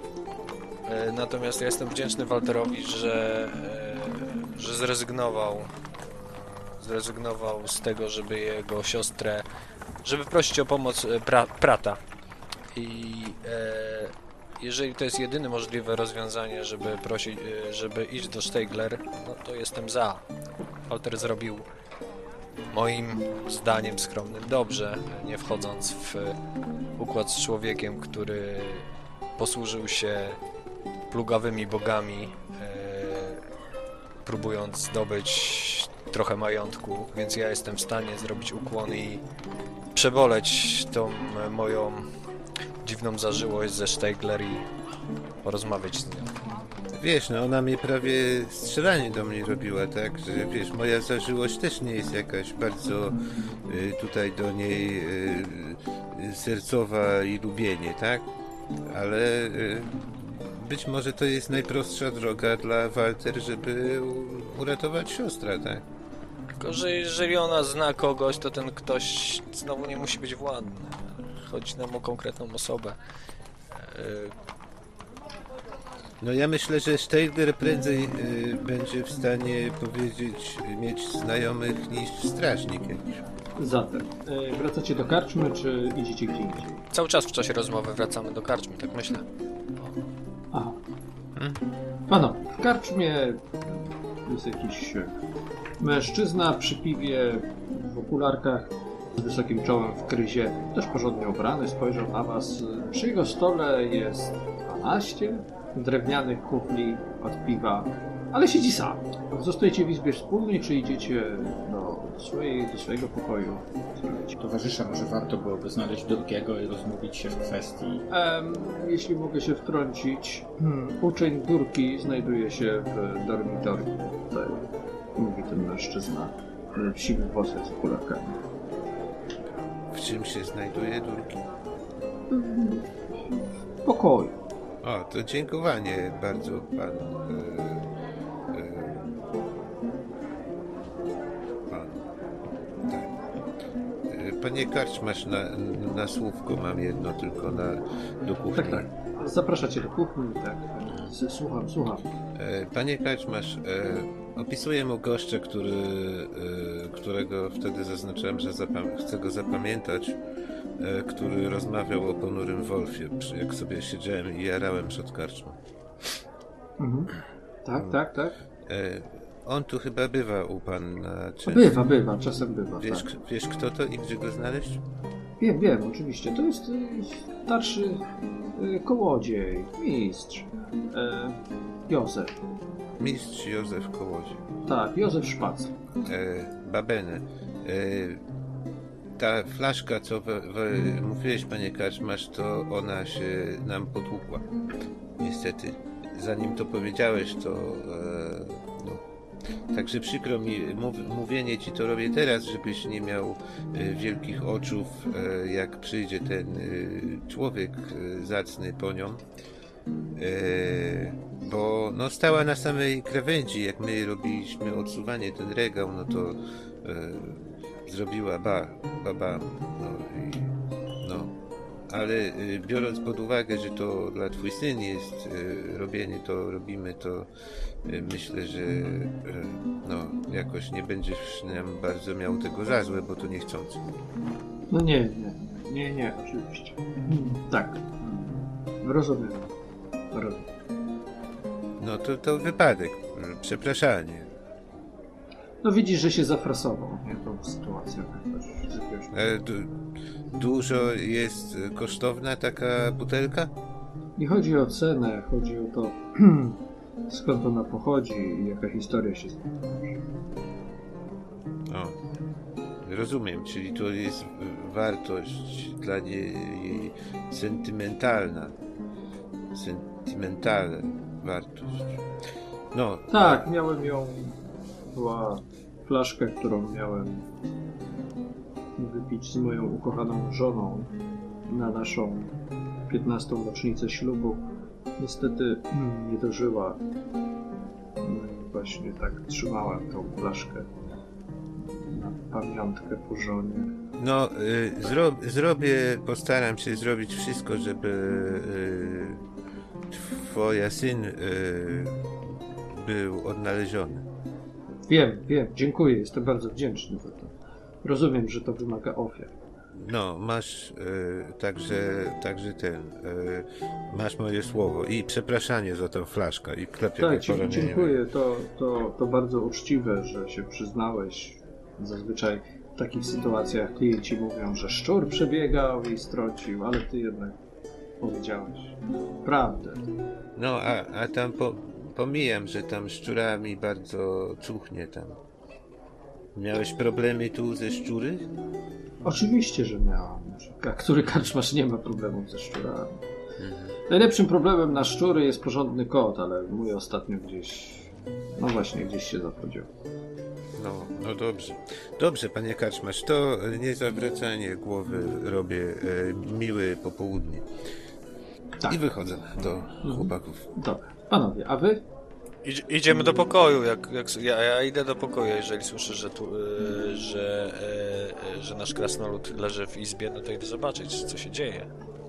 e, natomiast ja jestem wdzięczny Walterowi, że, e, że zrezygnował zrezygnował z tego, żeby jego siostrę, żeby prosić o pomoc e, pra, prata. I e, jeżeli to jest jedyne możliwe rozwiązanie, żeby prosić, e, żeby iść do Steigler, no to jestem za. Walter zrobił moim zdaniem skromnym dobrze, nie wchodząc w układ z człowiekiem, który posłużył się plugawymi bogami, e, próbując zdobyć trochę majątku, więc ja jestem w stanie zrobić ukłon i przeboleć tą moją dziwną zażyłość ze Steigler i porozmawiać z nią. Wiesz, no ona mnie prawie strzelanie do mnie robiła, tak? Że wiesz, moja zażyłość też nie jest jakaś bardzo y, tutaj do niej y, y, sercowa i lubienie, tak? Ale y, być może to jest najprostsza droga dla Walter, żeby u- uratować siostrę, tak? Tylko, że jeżeli ona zna kogoś, to ten ktoś znowu nie musi być władny. Chodzi nam o konkretną osobę. E, No ja myślę, że Steigler prędzej y, będzie w stanie powiedzieć, mieć znajomych niż strażnik jakiś. Zatem, e, wracacie do karczmy, czy idziecie gdzie indziej? Cały czas w czasie rozmowy wracamy do karczmy, tak myślę. Aha. Pano, w karczmie jest jakiś e, mężczyzna przy piwie, w okularkach, z wysokim czołem w kryzie, też porządnie ubrany, spojrzał na was. Przy jego stole jest dwanaście drewnianych kufli od piwa, ale siedzi sam. Zostajecie w izbie wspólnej, czy idziecie do, swojej, do swojego pokoju? Towarzysze, może warto byłoby znaleźć drugiego i rozmówić się w kwestii. Em, jeśli mogę się wtrącić, hmm, uczeń Durki znajduje się w dormitorium. Tutaj mówi ten mężczyzna w siwych włosach z okularkami. W czym się znajduje Durki? W pokoju. O, to dziękowanie bardzo panu. E, e, pan. Tak. E, Panie Karczmasz, na, na słówko mam jedno tylko na, do kuchni. Tak, tak. Zapraszacie do kuchni, tak. S- Słucham, słucham. E, Panie Karczmasz, e, opisuję mu gościa, który, e, którego wtedy zaznaczyłem, że zapam- chcę go zapamiętać, e, który rozmawiał o ponurym Wolfie, przy- jak sobie siedziałem i jarałem przed karczmą. Mhm. Tak, tak, tak. E, on tu chyba bywa u pana często. Bywa, bywa, czasem bywa. Wiesz, Tak. k- wiesz kto to i gdzie go znaleźć? Wiem, wiem, oczywiście. To jest y, starszy y, kołodziej, mistrz. E, Józef. Mistrz Józef Kołodziej. Tak, Józef Szpac. E, Babene. E, ta flaszka, co w, w, mówiłeś, panie karczmarz, to ona się nam potłukła. Niestety. Zanim to powiedziałeś, to... E, no. Także przykro mi, mów, mówienie ci to robię teraz, żebyś nie miał e, wielkich oczów, e, jak przyjdzie ten e, człowiek e, zacny po nią. E, bo no stała na samej krawędzi, jak my robiliśmy odsuwanie ten regał, no to e, zrobiła ba, ba, ba, no i no. Ale e, biorąc pod uwagę, że to dla twój syn jest e, robienie, to robimy to, e, myślę, że e, no jakoś nie będziesz nam bardzo miał tego za złe, bo to niechcący. No nie, nie, nie, nie, oczywiście. Hmm, tak, rozumiem. rozumiem. No to, to wypadek, przepraszanie. No widzisz, że się zafrasował, nie, tą sytuacją jakoś z jakiegoś... E, du, dużo jest kosztowna taka butelka? Nie chodzi o cenę, chodzi o to, skąd ona pochodzi i jaka historia się z tym wiąże. O, rozumiem, czyli to jest wartość dla niej sentymentalna. Sentymentalna wartość. No. Tak, miałem ją, była flaszka, którą miałem wypić z moją ukochaną żoną na naszą piętnastą rocznicę ślubu. Niestety mm, nie dożyła. No i właśnie tak trzymałem tą flaszkę na pamiątkę po żonie. No, y, zro, zrobię, postaram się zrobić wszystko, żeby y, twoja syn y, był odnaleziony. Wiem, wiem, dziękuję, jestem bardzo wdzięczny za to. Rozumiem, że to wymaga ofiar. No, masz y, także, także ten, y, masz moje słowo i przepraszanie za tą flaszkę i klepię Tak, po ramieniu. dziękuję, to, to, to bardzo uczciwe, że się przyznałeś. Zazwyczaj w takich sytuacjach klienci mówią, że szczur przebiegał i strącił, ale ty jednak powiedziałeś prawdę. No, a, a tam po, pomijam, że tam szczurami bardzo cuchnie tam. Miałeś problemy tu ze szczury? Oczywiście, że miałam. A który karczmarz nie ma problemów ze szczurami? Mhm. Najlepszym problemem na szczury jest porządny kot, ale mój ostatnio gdzieś, no właśnie, gdzieś się zapodział. No, no dobrze. Dobrze, panie karczmarz, to nie zawracanie głowy robię. E, miły popołudnie. Tak. I wychodzę do chłopaków. Dobra. Panowie, a wy? Idź, idziemy do pokoju, jak, jak ja, ja idę do pokoju, jeżeli słyszę, że tu, y, że, y, że nasz krasnolud leży w izbie, no to idę zobaczyć, co się dzieje.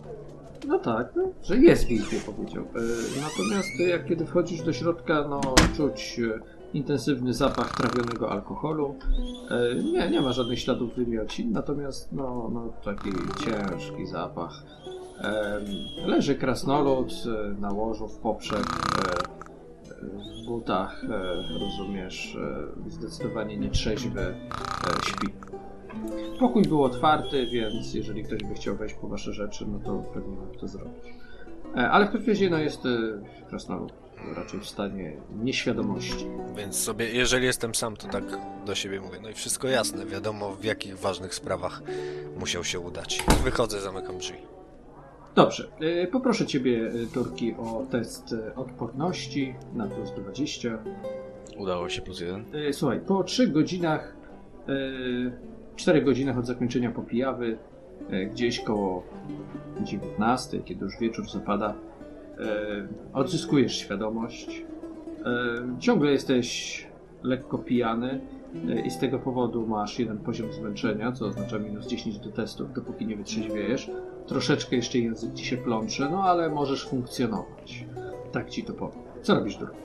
No tak, no, że jest w izbie, powiedział. E, natomiast jak kiedy wchodzisz do środka, no czuć e, intensywny zapach trawionego alkoholu. E, nie, nie ma żadnych śladów wymiocin, natomiast no, no taki ciężki zapach. E, leży krasnolud e, na łożu w poprzek, e, w butach, e, rozumiesz, e, zdecydowanie nietrzeźwy, e, śpi. Pokój był otwarty, więc jeżeli ktoś by chciał wejść po wasze rzeczy, no to pewnie mógł to zrobić. E, ale w pewnym razie no jest e, krasnolud raczej w stanie nieświadomości. Więc sobie, jeżeli jestem sam, to tak do siebie mówię. No i wszystko jasne, wiadomo w jakich ważnych sprawach musiał się udać. Wychodzę, zamykam drzwi. Dobrze, e, poproszę ciebie, e, Turki, o test e, odporności na plus dwadzieścia. Udało się plus jeden. E, słuchaj, po trzech godzinach, e, czterech godzinach od zakończenia popijawy, e, gdzieś koło dziewiętnastej, kiedy już wieczór zapada, e, odzyskujesz świadomość. E, ciągle jesteś lekko pijany e, i z tego powodu masz jeden poziom zmęczenia, co oznacza minus dziesięć do testów, dopóki nie wytrzeźwiejesz. Troszeczkę jeszcze język ci się plącze, no ale możesz funkcjonować. Tak ci to powiem. Co robisz, Dur?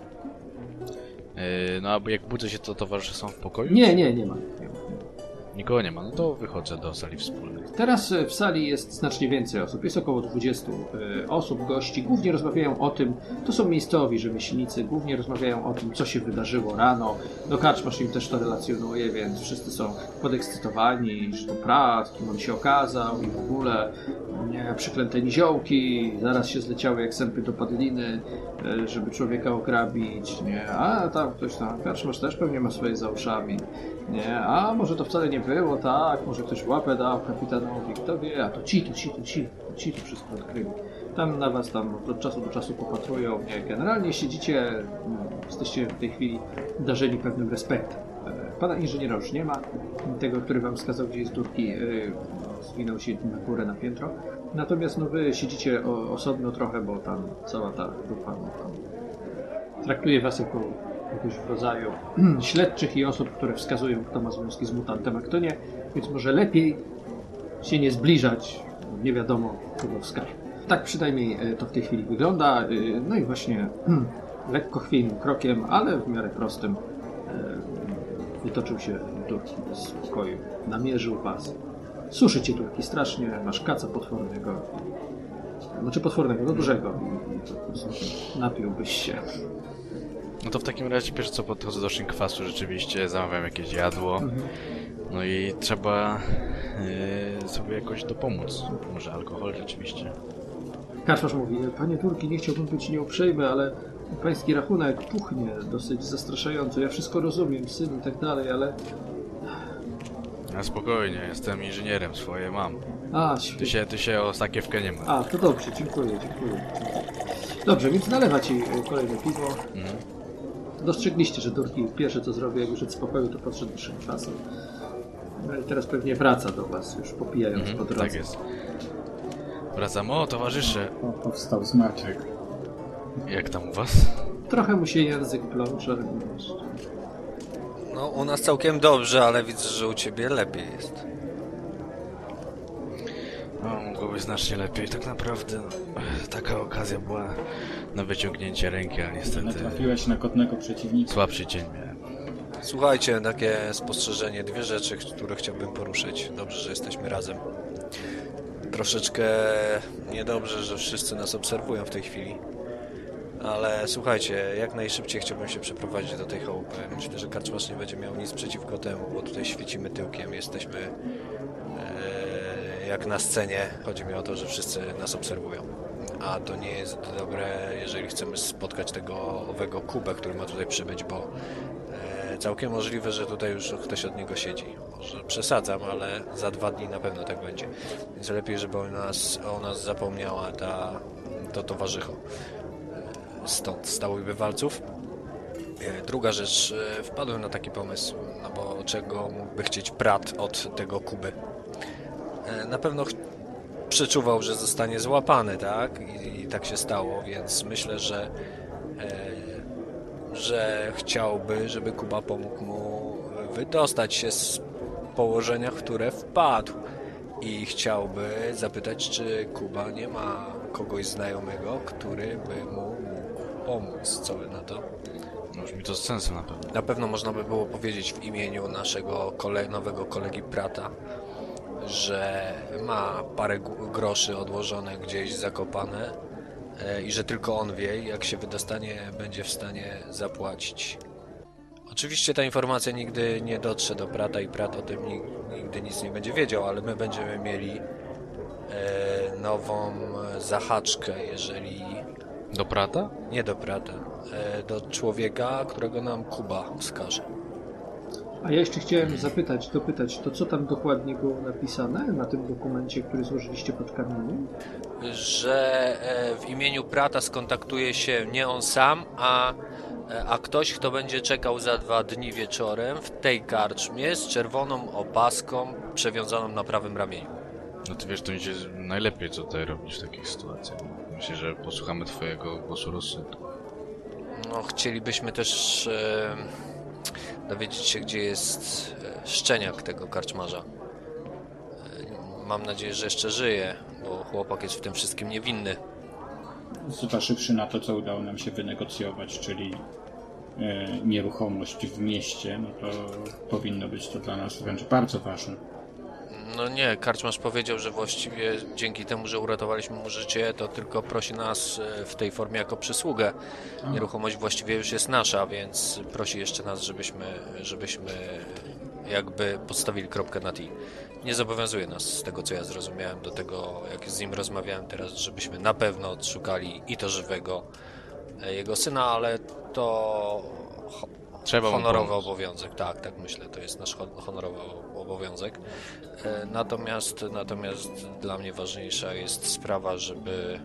Yy, no a jak budzę się, to towarzysze są w pokoju? Nie, nie, nie ma. Nie ma. Nikogo nie ma, no to wychodzę do sali wspólnej. Teraz w sali jest znacznie więcej osób, jest około dwudziestu y, osób, gości. Głównie rozmawiają o tym, to są miejscowi rzemieślnicy, głównie rozmawiają o tym, co się wydarzyło rano. No karczmarz im też to relacjonuje, więc wszyscy są podekscytowani, że to Prat, kim on się okazał i w ogóle nie, przyklęte niziołki, zaraz się zleciały jak sępy do padliny, y, żeby człowieka ograbić, nie, a tam ktoś tam, karczmarz też pewnie ma swoje za uszami, nie, a może to wcale nie było, tak, może ktoś łapę dał kapitanowi, kto wie, a to ci, to ci, to ci, to ci to wszystko odkryli. Tam na was tam od czasu do czasu popatrują. Nie, generalnie siedzicie, mm, jesteście w tej chwili darzeni pewnym respektem. E, Pana inżyniera już nie ma, tego, który wam wskazał, gdzie jest Durki, yy, zwinął się na górę, na piętro. Natomiast no wy siedzicie o, osobno trochę, bo tam cała ta grupa no, tam traktuje was jako jakiegoś w rodzaju śledczych i osób, które wskazują, kto ma związki z mutantem, a kto nie, więc może lepiej się nie zbliżać, nie wiadomo, kogo wskaże. Tak przynajmniej to w tej chwili wygląda. No i właśnie lekko chwiejnym krokiem, ale w miarę prostym wytoczył się Durki bez spokoju. Namierzył was. Suszy cię Durki strasznie, masz kaca potwornego. Znaczy potwornego, no dużego. I po prostu napiłbyś się. No to w takim razie pierwsze co podchodzę do szynkwasu rzeczywiście, zamawiam jakieś jadło. Mhm. No i trzeba yy, sobie jakoś dopomóc. Może alkohol rzeczywiście. Karczmarz mówi, panie Durki, nie chciałbym być nieuprzejmy, ale pański rachunek puchnie dosyć zastraszająco. Ja wszystko rozumiem, syn i tak dalej, ale... A spokojnie, jestem inżynierem, swoje mam. A, Ty świetnie. się, ty się o sakiewkę nie ma. A, to dobrze, dziękuję, dziękuję. Dobrze, więc nalewa ci e, kolejne piwo. Mhm. Dostrzegliście, że Durki pierwsze co zrobił, jak wyszedł z pokoju, to podszedł do szynkwasu. No i teraz pewnie wraca do was, już popijając Mhm, po drodze. tak jest. Wracam, o towarzysze, Po, powstał smaczek. jak tam u was? Trochę mu się język plącze. wiesz. No, u nas całkiem dobrze, ale widzę, że u ciebie lepiej jest. No, mogło być znacznie lepiej. Tak naprawdę no, taka okazja była na wyciągnięcie ręki, ale niestety Natrafiłeś na kotnego przeciwnika. słabszy dzień miałem. Słuchajcie, takie spostrzeżenie, dwie rzeczy, które chciałbym poruszyć. Dobrze, że jesteśmy razem. Troszeczkę niedobrze, że wszyscy nas obserwują w tej chwili. Ale słuchajcie, jak najszybciej chciałbym się przeprowadzić do tej chałupy. Myślę, że karczmarz nie będzie miał nic przeciwko temu, bo tutaj świecimy tyłkiem. Jesteśmy e, jak na scenie. Chodzi mi o to, że wszyscy nas obserwują. A to nie jest dobre, jeżeli chcemy spotkać tego owego Kubę, który ma tutaj przybyć, bo e, całkiem możliwe, że tutaj już ktoś od niego siedzi. Może przesadzam, ale za dwa dni na pewno tak będzie. Więc lepiej, żeby o nas, o nas zapomniała ta, to towarzycho stąd, stałych bywalców. E, Druga rzecz, e, wpadłem na taki pomysł, no bo czego mógłby chcieć Prat od tego Kuby. E, Na pewno ch- przeczuwał, że zostanie złapany, tak? I, i tak się stało, więc myślę, że e, że chciałby, żeby Kuba pomógł mu wydostać się z położenia, w które wpadł. I chciałby zapytać, czy Kuba nie ma kogoś znajomego, który by mu mógł pomóc. Co wy na to? No, brzmi to z sensem na pewno. Na pewno można by było powiedzieć w imieniu naszego kole- nowego kolegi Prata, że ma parę gu- groszy odłożone gdzieś zakopane e, i że tylko on wie, jak się wydostanie, będzie w stanie zapłacić. Oczywiście ta informacja nigdy nie dotrze do Prata i Prat o tym nig- nigdy nic nie będzie wiedział, ale my będziemy mieli e, nową zahaczkę, jeżeli Do Prata? nie do Prata, e, do człowieka, którego nam Kuba wskaże. A ja jeszcze chciałem zapytać, dopytać, to co tam dokładnie było napisane na tym dokumencie, który złożyliście pod kamieniem? Że e, w imieniu Prata skontaktuje się nie on sam, a, e, a ktoś, kto będzie czekał za dwa dni wieczorem w tej karczmie z czerwoną opaską przewiązaną na prawym ramieniu. No ty wiesz, to idzie najlepiej, co tutaj robisz w takich sytuacjach. Myślę, że posłuchamy twojego głosu rozsądku. No, chcielibyśmy też e, dowiedzieć się, gdzie jest e, szczeniak tego karczmarza. E, mam nadzieję, że jeszcze żyje, bo chłopak jest w tym wszystkim niewinny. Zważywszy na to, co udało nam się wynegocjować, czyli e, nieruchomość w mieście, no to powinno być to dla nas wręcz bardzo ważne. No nie, karczmarz powiedział, że właściwie dzięki temu, że uratowaliśmy mu życie, to tylko prosi nas e, w tej formie jako przysługę. Nieruchomość właściwie już jest nasza, więc prosi jeszcze nas, żebyśmy, żebyśmy jakby postawili kropkę na i. Nie zobowiązuje nas, z tego co ja zrozumiałem, do tego, jak z nim rozmawiałem teraz, żebyśmy na pewno odszukali i to żywego e, jego syna, ale to Trzeba mu honorowy pomóc. obowiązek, tak, tak myślę, to jest nasz hon- honorowy o- obowiązek. E, Natomiast, natomiast dla mnie ważniejsza jest sprawa, żeby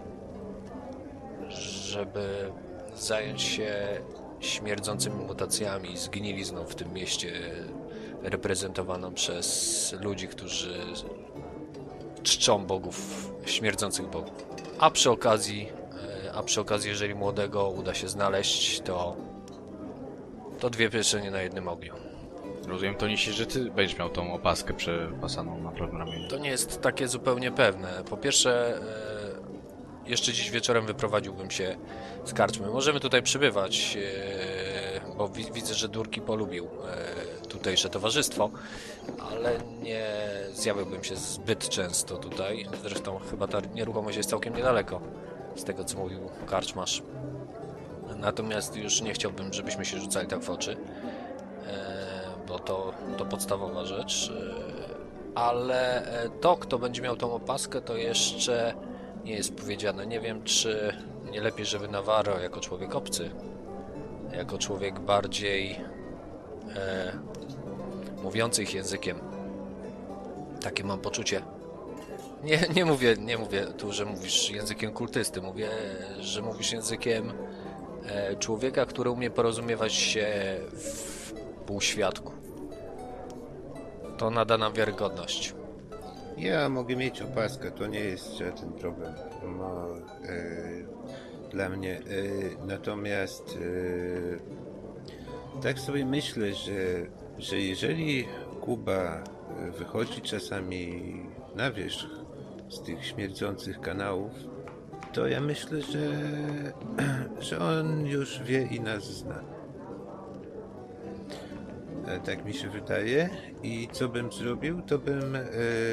żeby zająć się śmierdzącymi mutacjami, zgnilizną w tym mieście reprezentowaną przez ludzi, którzy czczą bogów, śmierdzących bogów. A przy okazji, e, a przy okazji, jeżeli młodego uda się znaleźć, to to dwie pieczenie na jednym ogniu. Rozumiem, to niesie, że ty będziesz miał tą opaskę przepasaną na prawym ramieniu. To nie jest takie zupełnie pewne. Po pierwsze, e, jeszcze dziś wieczorem wyprowadziłbym się z karczmy. Możemy tutaj przybywać, e, bo wi- widzę, że Durki polubił e, tutejsze towarzystwo, ale nie zjawiłbym się zbyt często tutaj. Zresztą chyba ta nieruchomość jest całkiem niedaleko z tego, co mówił karczmarz. Natomiast już nie chciałbym, żebyśmy się rzucali tak w oczy, e, bo to, to podstawowa rzecz. E, ale e, to, kto będzie miał tą opaskę, to jeszcze nie jest powiedziane. Nie wiem, czy nie lepiej, żeby Navarro jako człowiek obcy, jako człowiek bardziej e, mówiący ich językiem. Takie mam poczucie. Nie, nie mówię, nie mówię tu, że mówisz językiem kultysty. Mówię, że mówisz językiem e, człowieka, który umie porozumiewać się w półświadku. To nada nam wiarygodność. Ja mogę mieć opaskę, to nie jest żaden problem. No, e, dla mnie. E, natomiast e, tak sobie myślę, że, że jeżeli Kuba wychodzi czasami na wierzch z tych śmierdzących kanałów, to ja myślę, że, że on już wie i nas zna. E, Tak mi się wydaje. I co bym zrobił, to bym e,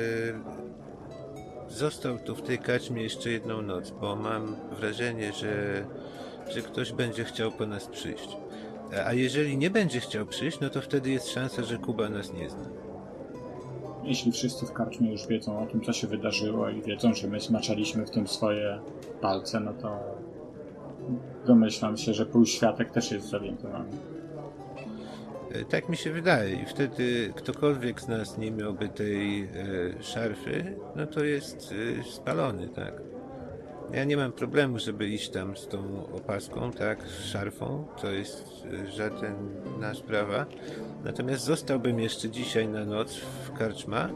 został tu w tej karczmie jeszcze jedną noc, bo mam wrażenie, że, że ktoś będzie chciał po nas przyjść. E, A jeżeli nie będzie chciał przyjść, no to wtedy jest szansa, że Kuba nas nie zna. Jeśli wszyscy w karczmie już wiedzą o tym, co się wydarzyło i wiedzą, że my smaczaliśmy w tym swoje palce, no to domyślam się, że półświatek też jest zorientowany. E, Tak mi się wydaje i wtedy ktokolwiek z nas nie miałby tej e, szarfy, no to jest e, spalony, tak. Ja nie mam problemu, żeby iść tam z tą opaską, tak, z szarfą, to jest e, żadna sprawa. Natomiast zostałbym jeszcze dzisiaj na noc w karczma,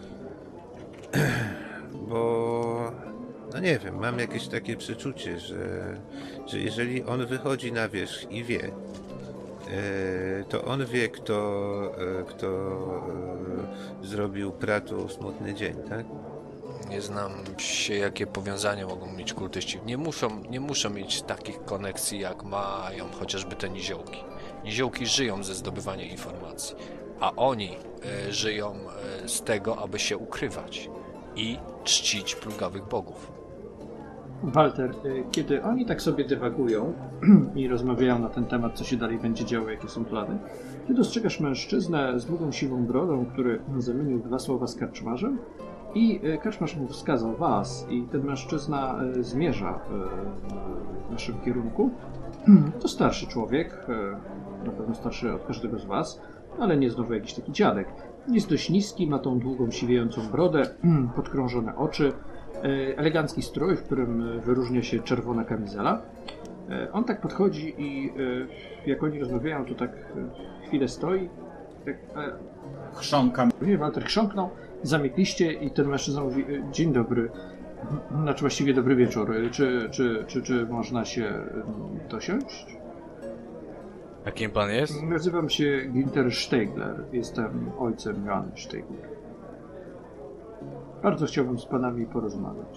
bo no nie wiem, mam jakieś takie przeczucie, że, że jeżeli on wychodzi na wierzch i wie, e, to on wie, kto, e, kto e, zrobił Pratu smutny dzień, tak? Nie znam się, jakie powiązania mogą mieć kultyści. Nie muszą, nie muszą mieć takich koneksji, jak mają chociażby te niziołki. Niziołki żyją ze zdobywania informacji, a oni e, żyją e, z tego, aby się ukrywać i czcić plugawych bogów. Walter, y, kiedy oni tak sobie dywagują i rozmawiają na ten temat, co się dalej będzie działo, jakie są plany, ty dostrzegasz mężczyznę z długą siwą brodą, który zamienił dwa słowa z karczmarzem i y, karczmarz mu wskazał was i ten mężczyzna y, zmierza y, w naszym kierunku. To starszy człowiek, y, na pewno starszy od każdego z was, ale nie znowu jakiś taki dziadek. Jest dość niski, ma tą długą, siwiejącą brodę, podkrążone oczy, elegancki strój, w którym wyróżnia się czerwona kamizela. On tak podchodzi i jak oni rozmawiają, to tak chwilę stoi. Tak, Chrząkam. nie, Walter chrząknął, zamykł liście i ten mężczyzna mówi: dzień dobry, znaczy właściwie dobry wieczór. Czy, czy, czy, czy można się dosiąść? A kim pan jest? Nazywam się Ginter Steigler. Jestem ojcem Joanny Steigler. Bardzo chciałbym z panami porozmawiać.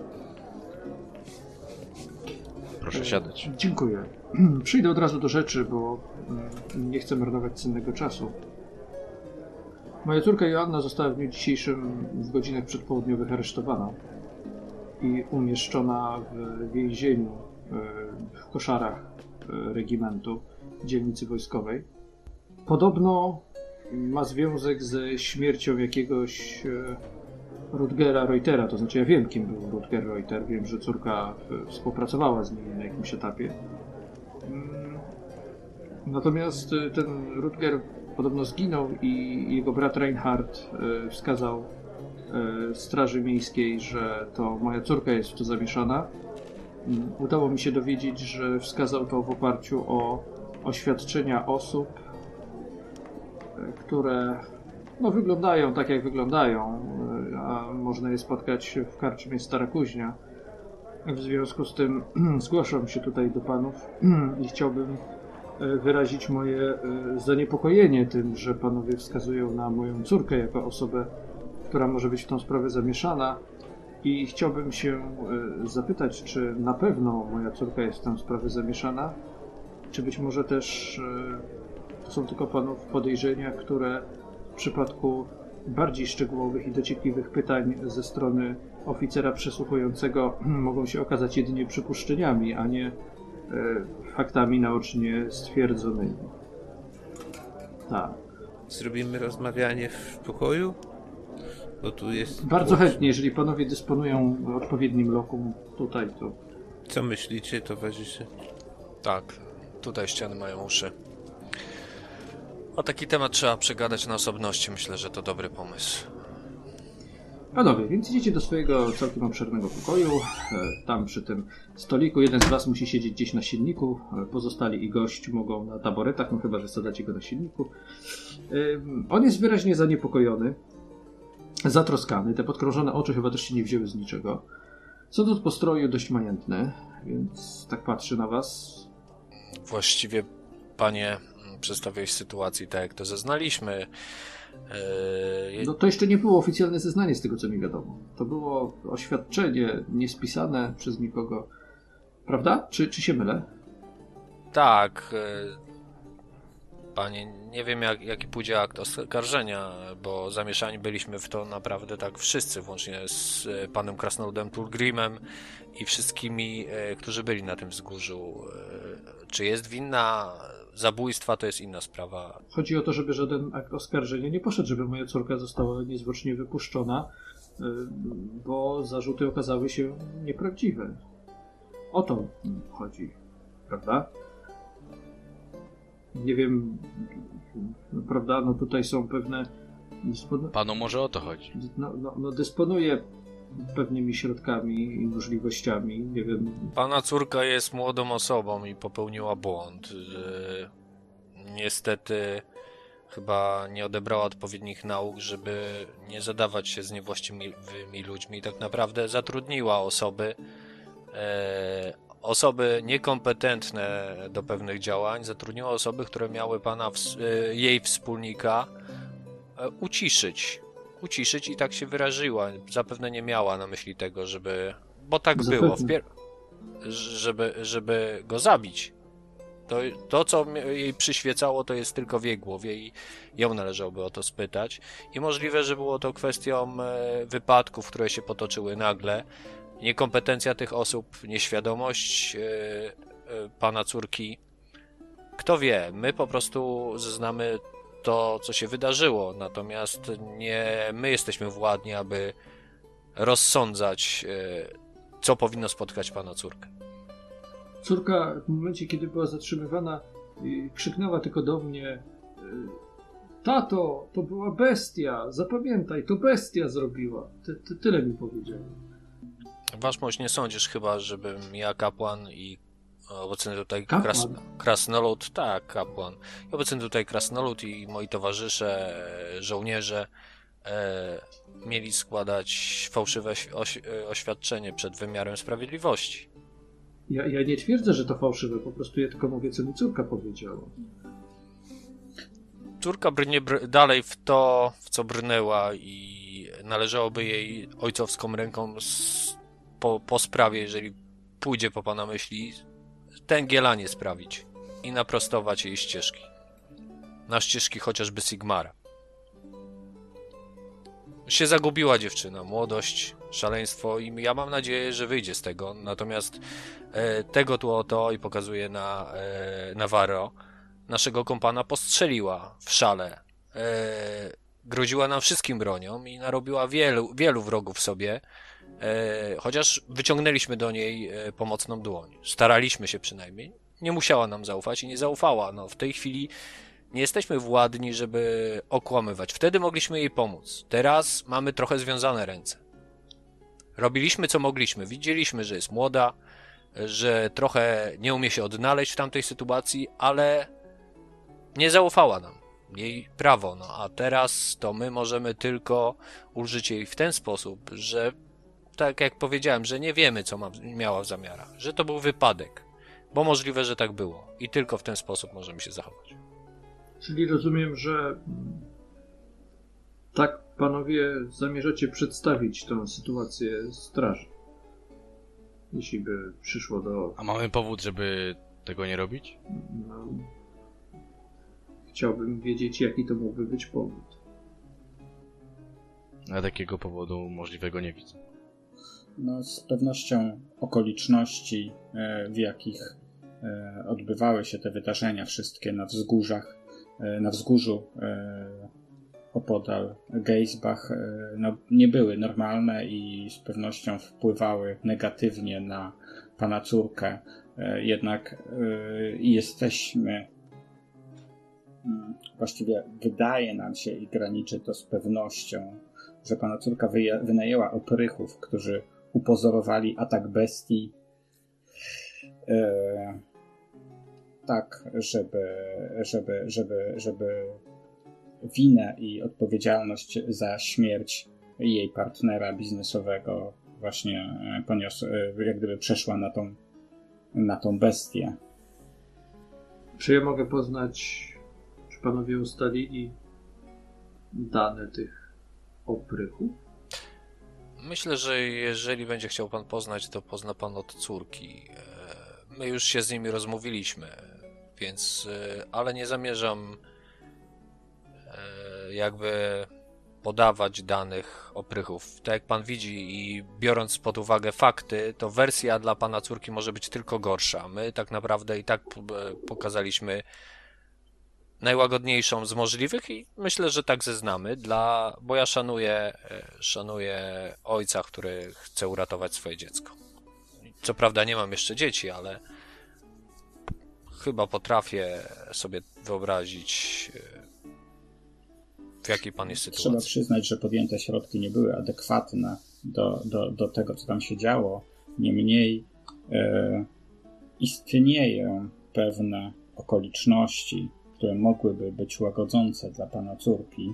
Proszę siadać. Dziękuję. Przyjdę od razu do rzeczy, bo mm, nie chcę marnować cennego czasu. Moja córka Joanna została w dniu dzisiejszym w godzinach przedpołudniowych aresztowana i umieszczona w więzieniu e, w koszarach e, regimentu dzielnicy wojskowej. Podobno ma związek ze śmiercią jakiegoś e, Rutgera Reutera, to znaczy ja wiem, kim był Rutger Reuter, wiem, że córka e, współpracowała z nim na jakimś etapie. Mm, Natomiast y, ten Rutger podobno zginął i jego brat Reinhard y, wskazał y, Straży Miejskiej, że to moja córka jest w to zamieszana. Y, udało mi się dowiedzieć, że wskazał to w oparciu o oświadczenia osób, y, które no, wyglądają tak, jak wyglądają, y, a można je spotkać w karczmie Stara Kuźnia. W związku z tym zgłaszam się tutaj do panów i chciałbym wyrazić moje zaniepokojenie tym, że panowie wskazują na moją córkę jako osobę, która może być w tą sprawę zamieszana, i chciałbym się zapytać, czy na pewno moja córka jest w tę sprawę zamieszana, czy być może też to są tylko panów podejrzenia, które w przypadku bardziej szczegółowych i dociekliwych pytań ze strony oficera przesłuchującego mogą się okazać jedynie przypuszczeniami, a nie e, faktami naocznie stwierdzonymi. Tak. Zrobimy rozmawianie w pokoju? Bo tu jest... Bardzo chętnie, jeżeli panowie dysponują odpowiednim lokum tutaj, to... Co myślicie, towarzysze? Tak, tutaj ściany mają uszy. O taki temat trzeba przegadać na osobności. Myślę, że to dobry pomysł. Panowie, więc idziecie do swojego całkiem obszernego pokoju. E, Tam przy tym stoliku jeden z was musi siedzieć gdzieś na silniku, e, pozostali i gość mogą na taboretach, no chyba że sadacie go na silniku. E, On jest wyraźnie zaniepokojony, zatroskany. Te podkrążone oczy chyba też się nie wzięły z niczego. Co do postroju dość majętny, więc tak patrzy na was. Właściwie, panie, przedstawiłeś sytuację tak, jak to zeznaliśmy. Yy, No to jeszcze nie było oficjalne zeznanie z tego, co mi wiadomo. To było oświadczenie niespisane przez nikogo. Prawda? Czy, czy się mylę? Tak. Yy, panie, nie wiem jak, jaki pójdzie akt oskarżenia, bo zamieszani byliśmy w to naprawdę tak wszyscy, włącznie z yy, panem Krasnoludem Tulgrimem i wszystkimi, yy, którzy byli na tym wzgórzu. Yy, czy jest winna zabójstwa, to jest inna sprawa. Chodzi o to, żeby żaden akt oskarżenia nie poszedł, żeby moja córka została niezwłocznie wypuszczona, yy, bo zarzuty okazały się nieprawdziwe. O to chodzi, prawda? Nie wiem, prawda, no tutaj są pewne... Dyspon... Panu może o to chodzi. No, no, no dysponuję pewnymi środkami i możliwościami, nie wiem... Pana córka jest młodą osobą i popełniła błąd. Yy, niestety chyba nie odebrała odpowiednich nauk, żeby nie zadawać się z niewłaściwymi ludźmi. Tak naprawdę zatrudniła osoby, yy, osoby niekompetentne do pewnych działań, zatrudniła osoby, które miały pana, yy, jej wspólnika yy, uciszyć. Uciszyć i tak się wyraziła. Zapewne nie miała na myśli tego, żeby... Bo tak Zapewne. było. Wpier... Żeby, żeby go zabić. To, to, co jej przyświecało, to jest tylko w jej głowie i ją należałoby o to spytać. I możliwe, że było to kwestią wypadków, które się potoczyły nagle. Niekompetencja tych osób, nieświadomość yy, yy, pana córki. Kto wie, my po prostu znamy to, co się wydarzyło, natomiast nie my jesteśmy władni, aby rozsądzać, co powinno spotkać pana córkę. Córka w momencie, kiedy była zatrzymywana, krzyknęła tylko do mnie: tato, to była bestia, zapamiętaj, to bestia zrobiła. Ty, ty, tyle mi powiedział. Waszmość, nie sądzisz chyba, żebym ja, kapłan i obecny tutaj Kapłan? kras, krasnolud, tak, kapłan. I obecny tutaj krasnolud i moi towarzysze, żołnierze e, mieli składać fałszywe oś, oświadczenie przed wymiarem sprawiedliwości. Ja, ja nie twierdzę, że to fałszywe, po prostu ja tylko mówię, co mi córka powiedziała. Córka brnie br- dalej w to, w co brnęła i należałoby jej ojcowską ręką z, po, po sprawie, jeżeli pójdzie po pana myśli, tęgielanie sprawić i naprostować jej ścieżki. Na ścieżki chociażby Sigmara. Się zagubiła dziewczyna, młodość, szaleństwo i ja mam nadzieję, że wyjdzie z tego. Natomiast e, tego tu oto i pokazuje na e, Navarro, naszego kompana postrzeliła w szale. E, groziła nam wszystkim bronią i narobiła wielu, wielu wrogów sobie. E, chociaż wyciągnęliśmy do niej e, pomocną dłoń. Staraliśmy się przynajmniej. nie musiała nam zaufać i nie zaufała. No, w tej chwili nie jesteśmy władni, żeby okłamywać. Wtedy mogliśmy jej pomóc. Teraz mamy trochę związane ręce. Robiliśmy co mogliśmy. Widzieliśmy, że jest młoda, że trochę nie umie się odnaleźć w tamtej sytuacji, ale nie zaufała nam. Jej prawo. No a teraz to my możemy tylko ulżyć jej w ten sposób, że tak jak powiedziałem, że nie wiemy, co ma, miała w zamiarach. Że to był wypadek. Bo możliwe, że tak było. I tylko w ten sposób możemy się zachować. Czyli rozumiem, że mm, tak panowie zamierzacie przedstawić tę sytuację straży. Jeśli by przyszło do... A mamy powód, żeby tego nie robić? No, chciałbym wiedzieć, jaki to mógłby być powód. A takiego powodu możliwego nie widzę. No, z pewnością okoliczności, e, w jakich e, odbywały się te wydarzenia wszystkie na wzgórzach, e, na wzgórzu e, opodal Geisbach, e, no, nie były normalne i z pewnością wpływały negatywnie na pana córkę. E, jednak e, jesteśmy, mm, właściwie wydaje nam się i graniczy to z pewnością, że pana córka wyje, wynajęła oprychów, którzy upozorowali atak bestii, e, tak, żeby, żeby, żeby, żeby winę i odpowiedzialność za śmierć jej partnera biznesowego właśnie poniosł, jak gdyby przeszła na tą, na tą bestię. Czy ja mogę poznać, czy panowie ustalili dane tych oprychów? Myślę, że jeżeli będzie chciał pan poznać, to pozna pan od córki. E, My już się z nimi rozmówiliśmy, więc, e, ale nie zamierzam e, jakby podawać danych oprychów. Tak jak pan widzi i biorąc pod uwagę fakty, to wersja dla pana córki może być tylko gorsza. My tak naprawdę i tak p- pokazaliśmy najłagodniejszą z możliwych i myślę, że tak zeznamy, dla, bo ja szanuję, e, szanuję ojca, który chce uratować swoje dziecko. Co prawda nie mam jeszcze dzieci, ale chyba potrafię sobie wyobrazić, e, w jakiej pan jest Trzeba sytuacji. przyznać, że podjęte środki nie były adekwatne do, do, do tego, co tam się działo. Niemniej e, istnieją pewne okoliczności, które mogłyby być łagodzące dla pana córki.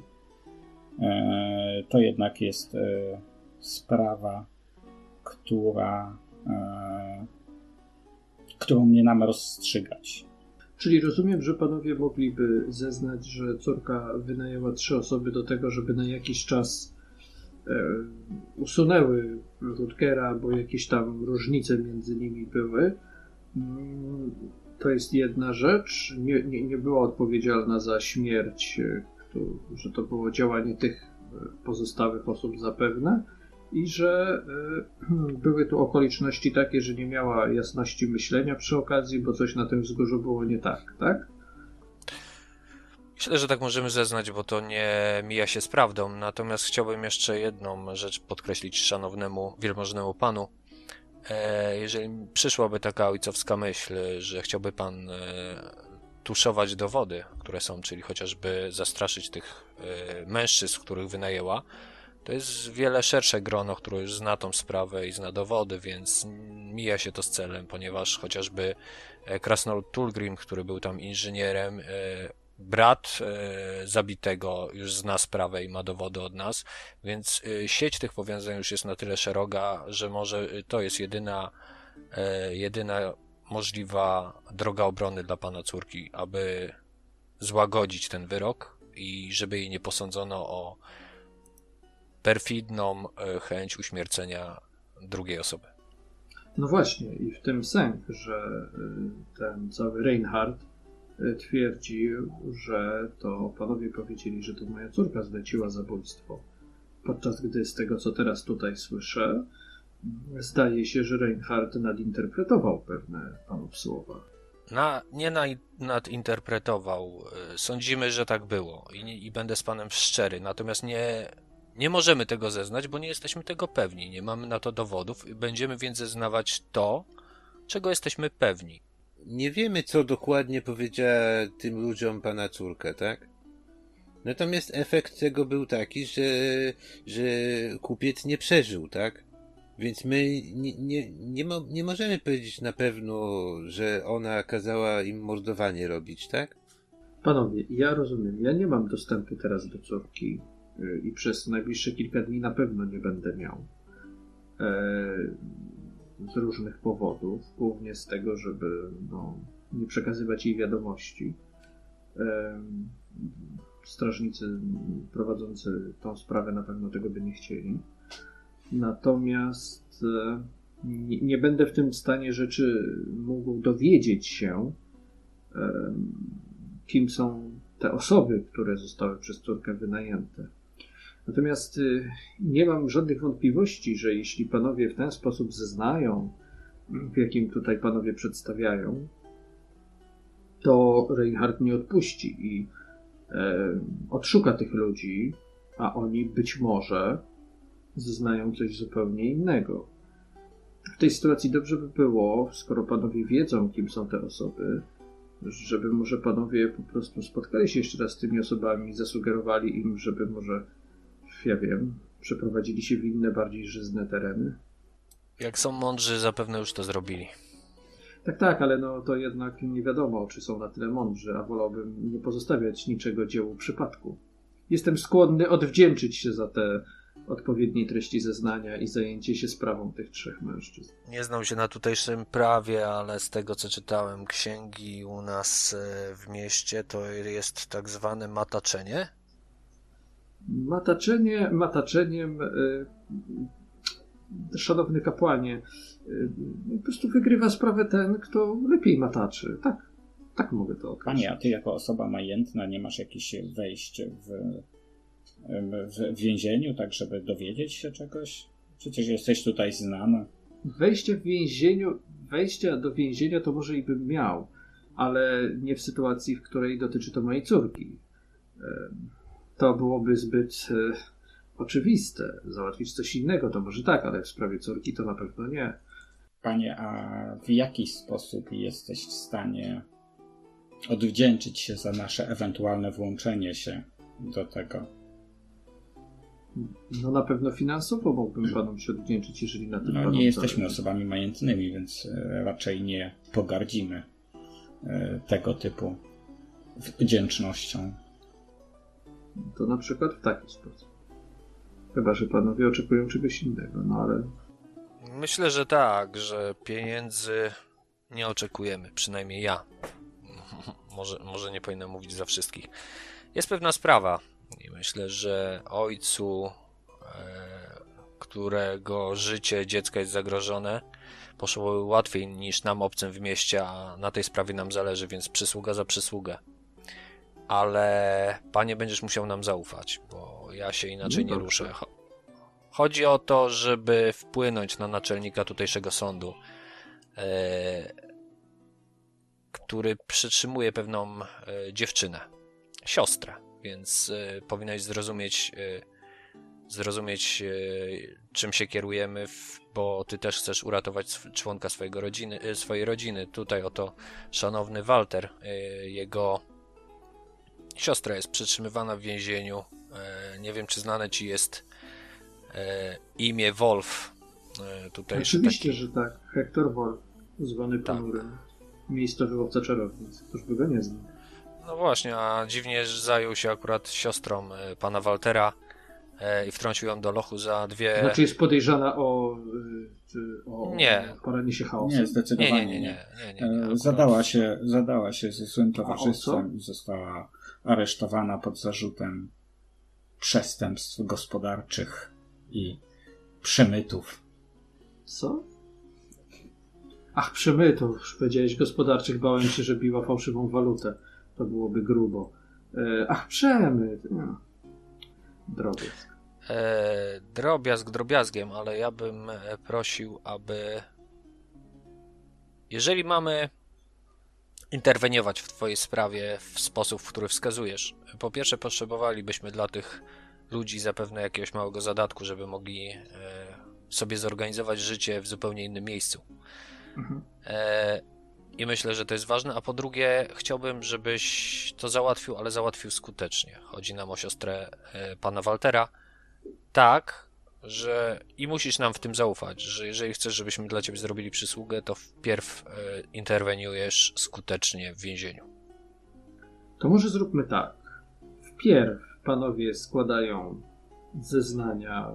E, to jednak jest e, sprawa, która, e, którą nie nam rozstrzygać. Czyli rozumiem, że panowie mogliby zeznać, że córka wynajęła trzy osoby do tego, żeby na jakiś czas e, usunęły Rutgera, bo jakieś tam różnice między nimi były. Mm, To jest jedna rzecz. Nie, nie, nie była odpowiedzialna za śmierć, e, kto, że to było działanie tych e, pozostałych osób zapewne. I że y, były tu okoliczności takie, że nie miała jasności myślenia przy okazji, bo coś na tym wzgórzu było nie tak, tak? Myślę, że tak możemy zeznać, bo to nie mija się z prawdą. Natomiast chciałbym jeszcze jedną rzecz podkreślić szanownemu, wielmożnemu panu. E, jeżeli przyszłaby taka ojcowska myśl, że chciałby pan e, tuszować dowody, które są, czyli chociażby zastraszyć tych e, mężczyzn, których wynajęła, to jest wiele szersze grono, które już zna tą sprawę i zna dowody, więc mija się to z celem, ponieważ chociażby Krasnolud Tulgrim, który był tam inżynierem, brat zabitego już zna sprawę i ma dowody od nas, więc sieć tych powiązań już jest na tyle szeroka, że może to jest jedyna, jedyna możliwa droga obrony dla pana córki, aby złagodzić ten wyrok i żeby jej nie posądzono o perfidną chęć uśmiercenia drugiej osoby. No właśnie, i w tym sęk, że ten cały Reinhardt twierdził, że to panowie powiedzieli, że to moja córka zleciła zabójstwo. Podczas gdy z tego, co teraz tutaj słyszę, zdaje się, że Reinhardt nadinterpretował pewne panów słowa. Na, nie na, nadinterpretował. Sądzimy, że tak było i, i będę z panem szczery. Natomiast nie, nie możemy tego zeznać, bo nie jesteśmy tego pewni. Nie mamy na to dowodów. Będziemy więc zeznawać to, czego jesteśmy pewni. nie wiemy, co dokładnie powiedziała tym ludziom pana córka, tak? Natomiast efekt tego był taki, że, że kupiec nie przeżył, tak? Więc my nie, nie, nie, mo, nie możemy powiedzieć na pewno, że ona kazała im mordowanie robić, tak? Panowie, ja rozumiem, ja nie mam dostępu teraz do córki y, i przez najbliższe kilka dni na pewno nie będę miał. E, z różnych powodów, głównie z tego, żeby no, nie przekazywać jej wiadomości. E, strażnicy prowadzący tą sprawę na pewno tego by nie chcieli. Natomiast e, nie, nie będę w tym stanie rzeczy mógł dowiedzieć się, e, kim są te osoby, które zostały przez córkę wynajęte. Natomiast y, nie mam żadnych wątpliwości, że jeśli panowie w ten sposób zeznają, w jakim tutaj panowie przedstawiają, to Reinhardt nie odpuści i e, odszuka tych ludzi, a oni być może zeznają coś zupełnie innego. W tej sytuacji dobrze by było, skoro panowie wiedzą, kim są te osoby, żeby może panowie po prostu spotkali się jeszcze raz z tymi osobami i zasugerowali im, żeby może, ja wiem, przeprowadzili się w inne, bardziej żyzne tereny. Jak są mądrzy, zapewne już to zrobili. Tak, tak, ale no to jednak nie wiadomo, czy są na tyle mądrzy, a wolałbym nie pozostawiać niczego dziełu przypadku. Jestem skłonny odwdzięczyć się za te odpowiedniej treści zeznania i zajęcie się sprawą tych trzech mężczyzn. Nie znam się na tutejszym prawie, ale z tego co czytałem księgi u nas e, w mieście, to jest tak zwane mataczenie. Mataczenie, mataczeniem, y, szanowny kapłanie, y, po prostu wygrywa sprawę ten, kto lepiej mataczy. Tak, tak mogę to określić. Panie, a ty jako osoba majętna nie masz jakichś wejść w, w, w więzieniu, tak żeby dowiedzieć się czegoś? Przecież jesteś tutaj znana. Wejście w więzieniu, wejście do więzienia to może i bym miał, ale nie w sytuacji, w której dotyczy to mojej córki. To byłoby zbyt e, oczywiste. Załatwić coś innego to może tak, ale w sprawie córki to na pewno nie. Panie, a w jaki sposób jesteś w stanie odwdzięczyć się za nasze ewentualne włączenie się do tego? No na pewno finansowo mógłbym panom się odwdzięczyć, jeżeli na tym No panom nie jesteśmy zależy. osobami majętnymi, więc e, raczej nie pogardzimy e, tego typu wdzięcznością. To na przykład w taki sposób. Chyba że panowie oczekują czegoś innego, no ale Myślę, że tak, że pieniędzy nie oczekujemy, przynajmniej ja. Może, może nie powinienem mówić za wszystkich. Jest pewna sprawa i myślę, że ojcu, e, którego życie dziecka jest zagrożone, poszło łatwiej niż nam obcym w mieście, a na tej sprawie nam zależy, więc przysługa za przysługę. Ale panie, będziesz musiał nam zaufać, bo ja się inaczej No nie dobrze. ruszę. Cho- Chodzi o to, żeby wpłynąć na naczelnika tutejszego sądu, e, który przytrzymuje pewną e, dziewczynę, siostrę, więc e, powinnaś zrozumieć, e, zrozumieć e, czym się kierujemy, w, bo ty też chcesz uratować sw- członka swojego rodziny, e, swojej rodziny. Tutaj oto szanowny Walter, e, jego siostra jest przetrzymywana w więzieniu. E, nie wiem, czy znane ci jest e, imię Wolf. E, tutejszy oczywiście, taki... że tak. Hector Wolf, zwany Tak. ponurym, miejscowy łowca czarownic. Któż by go nie znał? No właśnie, a dziwnie, że zajął się akurat siostrą e, pana Waltera e, i wtrącił ją do lochu za dwie... Znaczy jest podejrzana o, y, o, Nie. o poranie się chaosem. Nie, Nie, zdecydowanie nie, nie, nie. nie, nie, nie, nie, E, akurat. Zadała się, zadała się ze złym A o towarzystwem i została aresztowana pod zarzutem przestępstw gospodarczych i przemytów. Co? Ach, przemytów. Już powiedziałeś gospodarczych, bałem się, że biła fałszywą walutę. To byłoby grubo. E, ach, przemyt. No. Drobiazg. E, drobiazg drobiazgiem, ale ja bym e, prosił, aby jeżeli mamy interweniować w twojej sprawie w sposób, w który wskazujesz, po pierwsze potrzebowalibyśmy dla tych ludzi zapewne jakiegoś małego zadatku, żeby mogli e, sobie zorganizować życie w zupełnie innym miejscu. Mhm. E, I myślę, że to jest ważne. A po drugie, chciałbym, żebyś to załatwił, ale załatwił skutecznie. Chodzi nam o siostrę e, pana Waltera. Tak, że i musisz nam w tym zaufać, że jeżeli chcesz, żebyśmy dla ciebie zrobili przysługę, to wpierw e, interweniujesz skutecznie w więzieniu. To może zróbmy tak. Wpierw panowie składają zeznania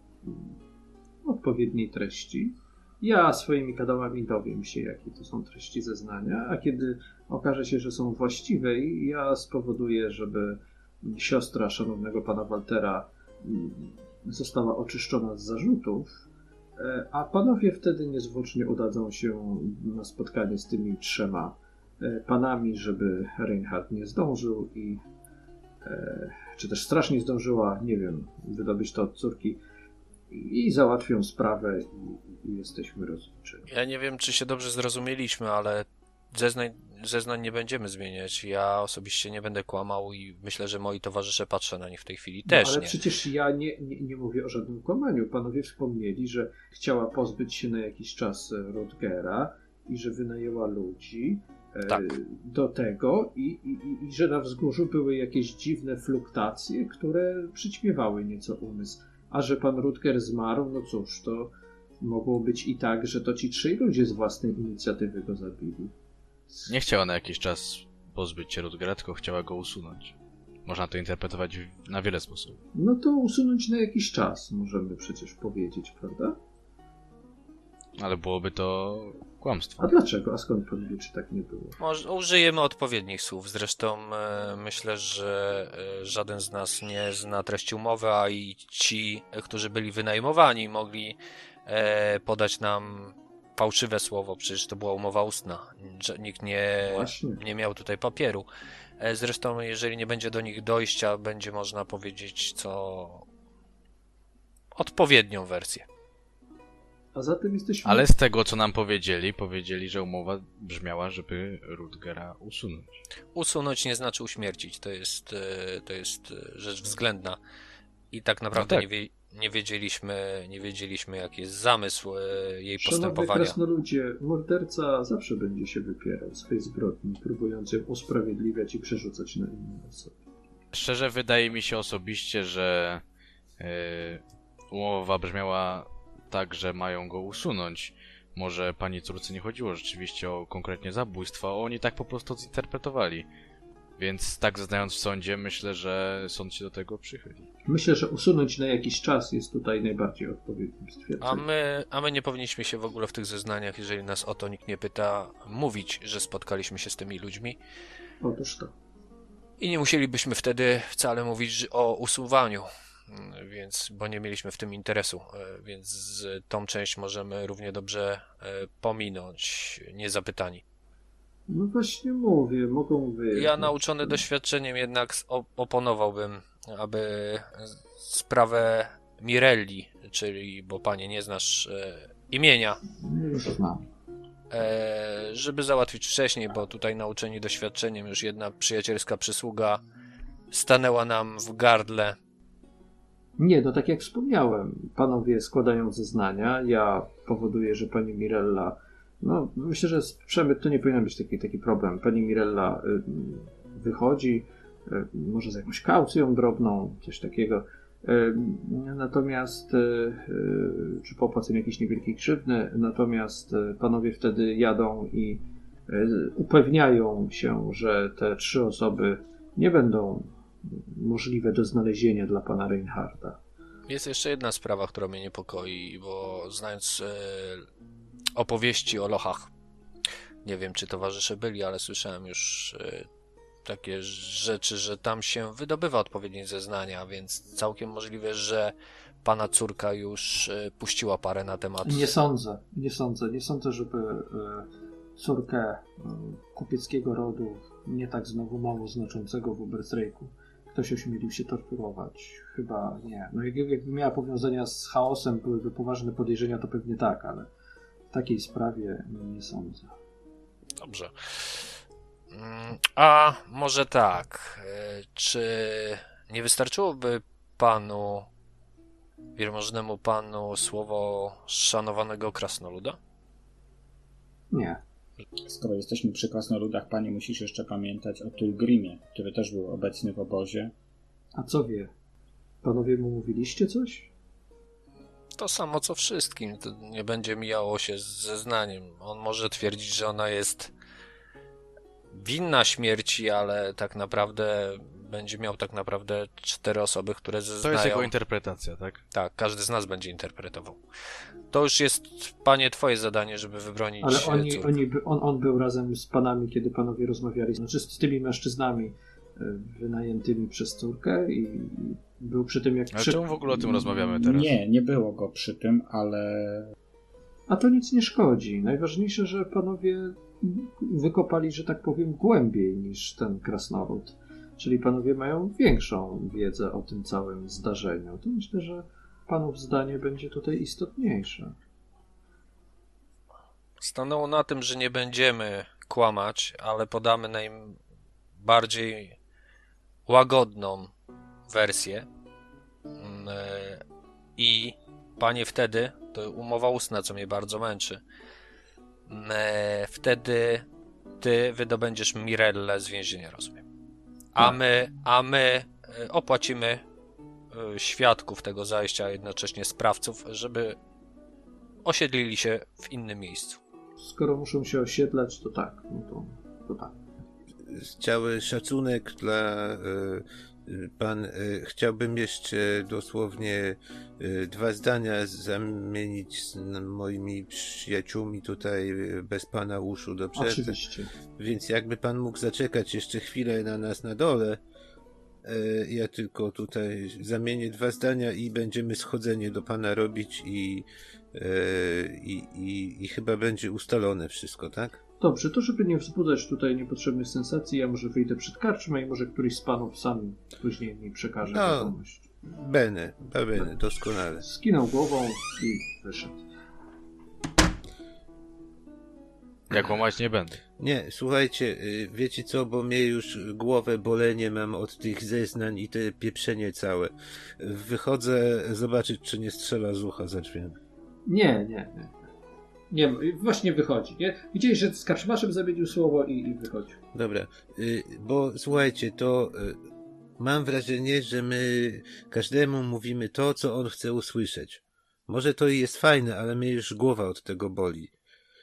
odpowiedniej treści. Ja swoimi kanałami dowiem się, jakie to są treści zeznania, a kiedy okaże się, że są właściwe, ja spowoduję, żeby siostra szanownego pana Waltera została oczyszczona z zarzutów, a panowie wtedy niezwłocznie udadzą się na spotkanie z tymi trzema panami, żeby Reinhardt nie zdążył i czy też strasznie zdążyła, nie wiem, wydobyć to od córki i załatwią sprawę i, i jesteśmy rozliczeni. Ja nie wiem, czy się dobrze zrozumieliśmy, ale zeznań, zeznań nie będziemy zmieniać. Ja osobiście nie będę kłamał i myślę, że moi towarzysze, patrzę na nich w tej chwili, też no, ale nie. przecież ja nie, nie, nie mówię o żadnym kłamaniu. Panowie wspomnieli, że chciała pozbyć się na jakiś czas Rutgera i że wynajęła ludzi Tak. do tego i, i, i że na wzgórzu były jakieś dziwne fluktacje, które przyćmiewały nieco umysł. A że pan Rutger zmarł, no cóż, to mogło być i tak, że to ci trzej ludzie z własnej inicjatywy go zabili. Nie chciała na jakiś czas pozbyć się Rutgera, tylko chciała go usunąć. Można to interpretować na wiele sposobów. No to usunąć na jakiś czas, możemy przecież powiedzieć, prawda? Ale byłoby to kłamstwo. A dlaczego? A skąd pan wie, czy tak nie było? Może użyjemy odpowiednich słów. Zresztą e, myślę, że e, żaden z nas nie zna treści umowy, a i ci, e, którzy byli wynajmowani, mogli e, podać nam fałszywe słowo. Przecież to była umowa ustna. Że nikt nie, Właśnie. nie miał tutaj papieru. E, zresztą, jeżeli nie będzie do nich dojścia, będzie można powiedzieć co odpowiednią wersję. A zatem jesteśmy... Ale z tego, co nam powiedzieli, powiedzieli, że umowa brzmiała, żeby Rutgera usunąć. Usunąć nie znaczy uśmiercić. To jest, e, to jest e, rzecz względna. I tak naprawdę No tak. Nie, wie, nie wiedzieliśmy, nie wiedzieliśmy, jaki jest zamysł e, jej Szanowni postępowania. krasnoludzie, morderca zawsze będzie się wypierał swojej zbrodni, próbując ją usprawiedliwiać i przerzucać na inne osoby. Szczerze wydaje mi się osobiście, że yy, umowa brzmiała tak, że mają go usunąć. Może pani córce nie chodziło rzeczywiście o konkretnie zabójstwo, a oni tak po prostu zinterpretowali. Więc tak znając w sądzie, myślę, że sąd się do tego przychyli. Myślę, że usunąć na jakiś czas jest tutaj najbardziej odpowiednim A stwierdzeniem. my, a my nie powinniśmy się w ogóle w tych zeznaniach, jeżeli nas o to nikt nie pyta, mówić, że spotkaliśmy się z tymi ludźmi. Otóż to. I nie musielibyśmy wtedy wcale mówić o usuwaniu, więc, bo nie mieliśmy w tym interesu, e, więc tą część możemy równie dobrze e, pominąć, niezapytani. No właśnie mówię, mogą wyjechać. Ja nauczony doświadczeniem jednak o- oponowałbym, aby sprawę Mirelli, czyli, bo panie nie znasz e, imienia, Już znam. e, żeby załatwić wcześniej, bo tutaj nauczeni doświadczeniem już jedna przyjacielska przysługa stanęła nam w gardle. Nie, no tak jak wspomniałem, panowie składają zeznania, ja powoduję, że pani Mirella, no myślę, że przemyt to nie powinien być taki, taki problem. Pani Mirella y, wychodzi, y, może z jakąś kaucją drobną, coś takiego, y, natomiast, y, y, czy po opłaceniu jakiejś niewielkiej krzywdy, natomiast y, panowie wtedy jadą i y, upewniają się, że te trzy osoby nie będą możliwe do znalezienia dla pana Reinhardta. Jest jeszcze jedna sprawa, która mnie niepokoi, bo znając e, opowieści o lochach, nie wiem, czy towarzysze byli, ale słyszałem już e, takie rzeczy, że tam się wydobywa odpowiednie zeznania, więc całkiem możliwe, że pana córka już e, puściła parę na temat... Nie sądzę, nie sądzę, nie sądzę, żeby e, córkę e, kupieckiego rodu, nie tak znowu mało znaczącego w Uberstreaku, ktoś ośmielił się torturować. Chyba nie. No jak, jakby miała powiązania z chaosem, byłyby poważne podejrzenia, to pewnie tak, ale w takiej sprawie no, nie sądzę. Dobrze. Mm, A może tak, e, czy nie wystarczyłoby panu, wielmożnemu panu, słowo szanowanego krasnoluda? Nie. Skoro jesteśmy przy krasnoludach, pani, musisz jeszcze pamiętać o Tulgrimie, który też był obecny w obozie. A co wie? Panowie mu mówiliście coś? To samo co wszystkim. To nie będzie mijało się z zeznaniem. On może twierdzić, że ona jest winna śmierci, ale tak naprawdę będzie miał tak naprawdę cztery osoby, które zeznają. To jest jego interpretacja, tak? Tak, każdy z nas będzie interpretował. To już jest, panie, twoje zadanie, żeby wybronić Ale oni, córkę. oni, by- on, on był razem z panami, kiedy panowie rozmawiali, znaczy z tymi mężczyznami e, wynajętymi przez córkę i był przy tym jak... Ale Przy... czemu w ogóle o tym rozmawiamy teraz? Nie, nie było go przy tym, ale A to nic nie szkodzi. Najważniejsze, że panowie wykopali, że tak powiem, głębiej niż ten krasnolud. Czyli panowie mają większą wiedzę o tym całym zdarzeniu. To myślę, że panów zdanie będzie tutaj istotniejsze. Stanęło na tym, że nie będziemy kłamać, ale podamy najbardziej łagodną wersję. Mm, e, I panie, wtedy, to umowa ustna, co mnie bardzo męczy, Mm, e, wtedy ty wydobędziesz Mirellę z więzienia, rozumiem. A my, a my e, opłacimy e, świadków tego zajścia, a jednocześnie sprawców, żeby osiedlili się w innym miejscu. Skoro muszą się osiedlać, to tak. No to, to tak. Cały szacunek dla e, e, pan. E, chciałbym jeszcze dosłownie e, dwa zdania zamienić z n- moimi przyjaciółmi tutaj e, bez pana uszu, dobrze? Oczywiście. Więc jakby pan mógł zaczekać jeszcze chwilę na nas na dole, e, ja tylko tutaj zamienię dwa zdania i będziemy schodzenie do pana robić i, e, i, i, i chyba będzie ustalone wszystko, tak? Dobrze, to żeby nie wzbudzać tutaj niepotrzebnych sensacji, ja może wyjdę przed karczmę i może któryś z panów sam później mi przekaże No. wiadomość. Bene, bene, doskonale. Skinął głową i wyszedł. Ja kłamać nie będę. Nie, słuchajcie, y, wiecie co, bo mnie już głowę bolenie mam od tych zeznań i te pieprzenie całe. Wychodzę zobaczyć, czy nie strzela z ucha za drzwiami. Nie, nie, nie. Nie, właśnie wychodzi, nie? Widziałeś, że z karczmarzem zamienił słowo i, i wychodzi. Dobra, y, bo słuchajcie, to y, mam wrażenie, że my każdemu mówimy to, co on chce usłyszeć. Może to i jest fajne, ale mnie już głowa od tego boli.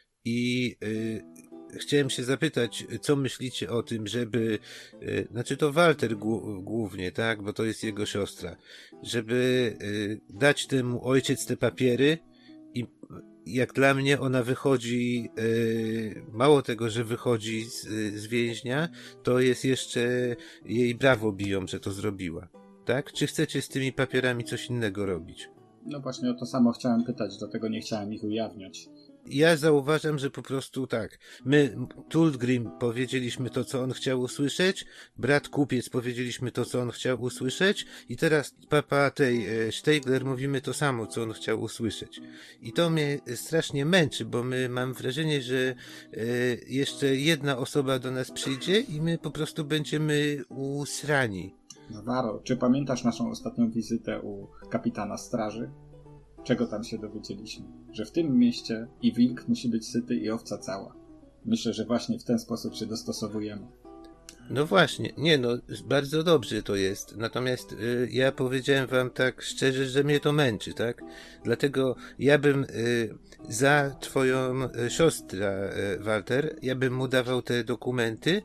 I y, chciałem się zapytać, co myślicie o tym, żeby, y, znaczy to Walter głu- głównie, tak, bo to jest jego siostra, żeby y, dać temu ojciec te papiery i jak dla mnie ona wychodzi, y, mało tego, że wychodzi z, z więźnia, to jest jeszcze jej brawo biją, że to zrobiła, tak? Czy chcecie z tymi papierami coś innego robić? no właśnie o to samo chciałem pytać, dlatego nie chciałem ich ujawniać. Ja zauważam, że po prostu tak. My, Tulgrim, powiedzieliśmy to, co on chciał usłyszeć, brat Kupiec powiedzieliśmy to, co on chciał usłyszeć i teraz papa tej e, Steigler mówimy to samo, co on chciał usłyszeć. I to mnie strasznie męczy, bo my mam wrażenie, że e, jeszcze jedna osoba do nas przyjdzie i my po prostu będziemy usrani. Nawaro, czy pamiętasz naszą ostatnią wizytę u kapitana straży? Czego tam się dowiedzieliśmy? Że w tym mieście i wilk musi być syty i owca cała. Myślę, że właśnie w ten sposób się dostosowujemy. No właśnie, nie no, bardzo dobrze to jest. Natomiast y, ja powiedziałem wam tak szczerze, że mnie to męczy, tak? Dlatego ja bym y, za twoją y, siostrę, y, Walter, ja bym mu dawał te dokumenty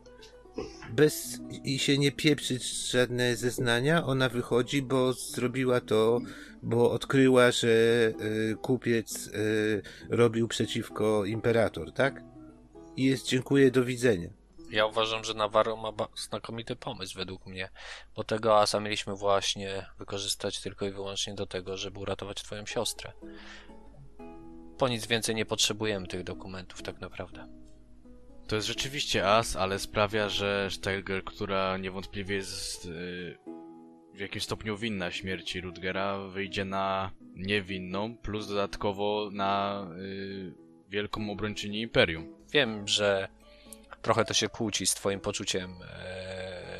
bez i się nie pieprzyć żadne zeznania. Ona wychodzi, bo zrobiła to, bo odkryła, że y, kupiec y, robił przeciwko imperator, tak? I jest dziękuję, do widzenia. Ja uważam, że Navarro ma ba- znakomity pomysł według mnie, bo tego asa mieliśmy właśnie wykorzystać tylko i wyłącznie do tego, żeby uratować twoją siostrę. Po nic więcej nie potrzebujemy tych dokumentów tak naprawdę. To jest rzeczywiście as, ale sprawia, że Steiger, która niewątpliwie jest yy, w jakimś stopniu winna śmierci Rutgera, wyjdzie na niewinną, plus dodatkowo na yy, wielką obrończynię Imperium. Wiem, że trochę to się kłóci z twoim poczuciem, e,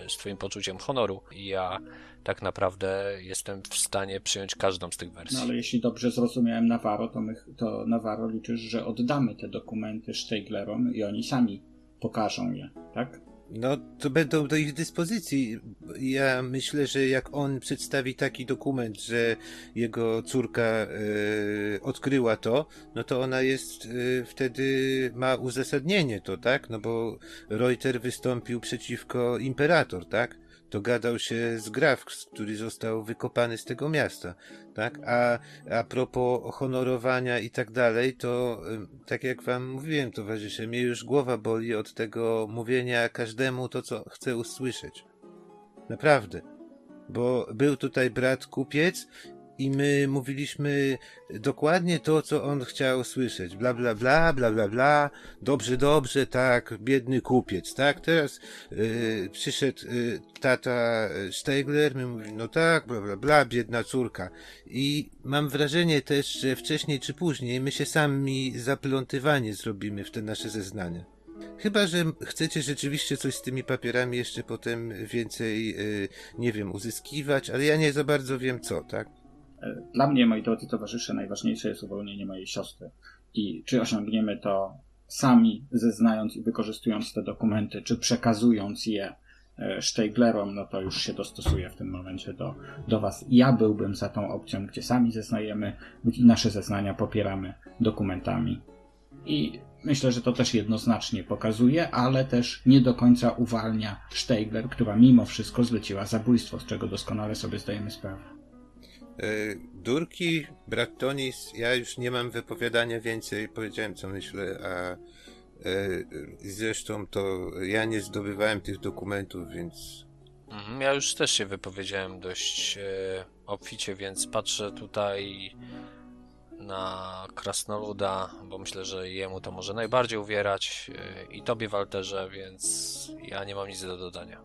z twoim poczuciem honoru i ja tak naprawdę jestem w stanie przyjąć każdą z tych wersji. No ale jeśli dobrze zrozumiałem Navarro, to, my, to Navarro liczysz, że oddamy te dokumenty Steiglerom i oni sami pokażą je, tak? No, to będą do ich dyspozycji. Ja myślę, że jak on przedstawi taki dokument, że jego córka e, odkryła to, no to ona jest e, wtedy ma uzasadnienie to, tak? No bo Reuter wystąpił przeciwko imperator, tak? Dogadał się z Graf, który został wykopany z tego miasta, tak? A, a propos honorowania i tak dalej, to tak jak wam mówiłem, towarzysze, mnie już głowa boli od tego mówienia każdemu to, co chce usłyszeć. Naprawdę. Bo był tutaj brat kupiec i my mówiliśmy dokładnie to, co on chciał słyszeć. Bla, bla, bla, bla, bla, bla. Dobrze, dobrze, tak, biedny kupiec, tak? Teraz yy, przyszedł yy, tata Steigler, my mówimy, no tak, bla, bla, bla, biedna córka. I mam wrażenie też, że wcześniej czy później my się sami zaplątywanie zrobimy w te nasze zeznania. Chyba że chcecie rzeczywiście coś z tymi papierami jeszcze potem więcej, yy, nie wiem, uzyskiwać, ale ja nie za bardzo wiem co, tak? Dla mnie, moi drodzy towarzysze, najważniejsze jest uwolnienie mojej siostry. I czy osiągniemy to sami, zeznając i wykorzystując te dokumenty, czy przekazując je Steiglerom, no to już się dostosuję w tym momencie do, do was. Ja byłbym za tą opcją, gdzie sami zeznajemy i nasze zeznania popieramy dokumentami. I myślę, że to też jednoznacznie pokazuje, ale też nie do końca uwalnia Steigler, która mimo wszystko zleciła zabójstwo, z czego doskonale sobie zdajemy sprawę. Durki, brat Tonis, ja już nie mam wypowiadania więcej, powiedziałem co myślę, a zresztą to ja nie zdobywałem tych dokumentów, więc... Mhm, ja już też się wypowiedziałem dość e, obficie, więc patrzę tutaj na Krasnoluda, bo myślę, że jemu to może najbardziej uwierać e, i tobie, Walterze, więc ja nie mam nic do dodania.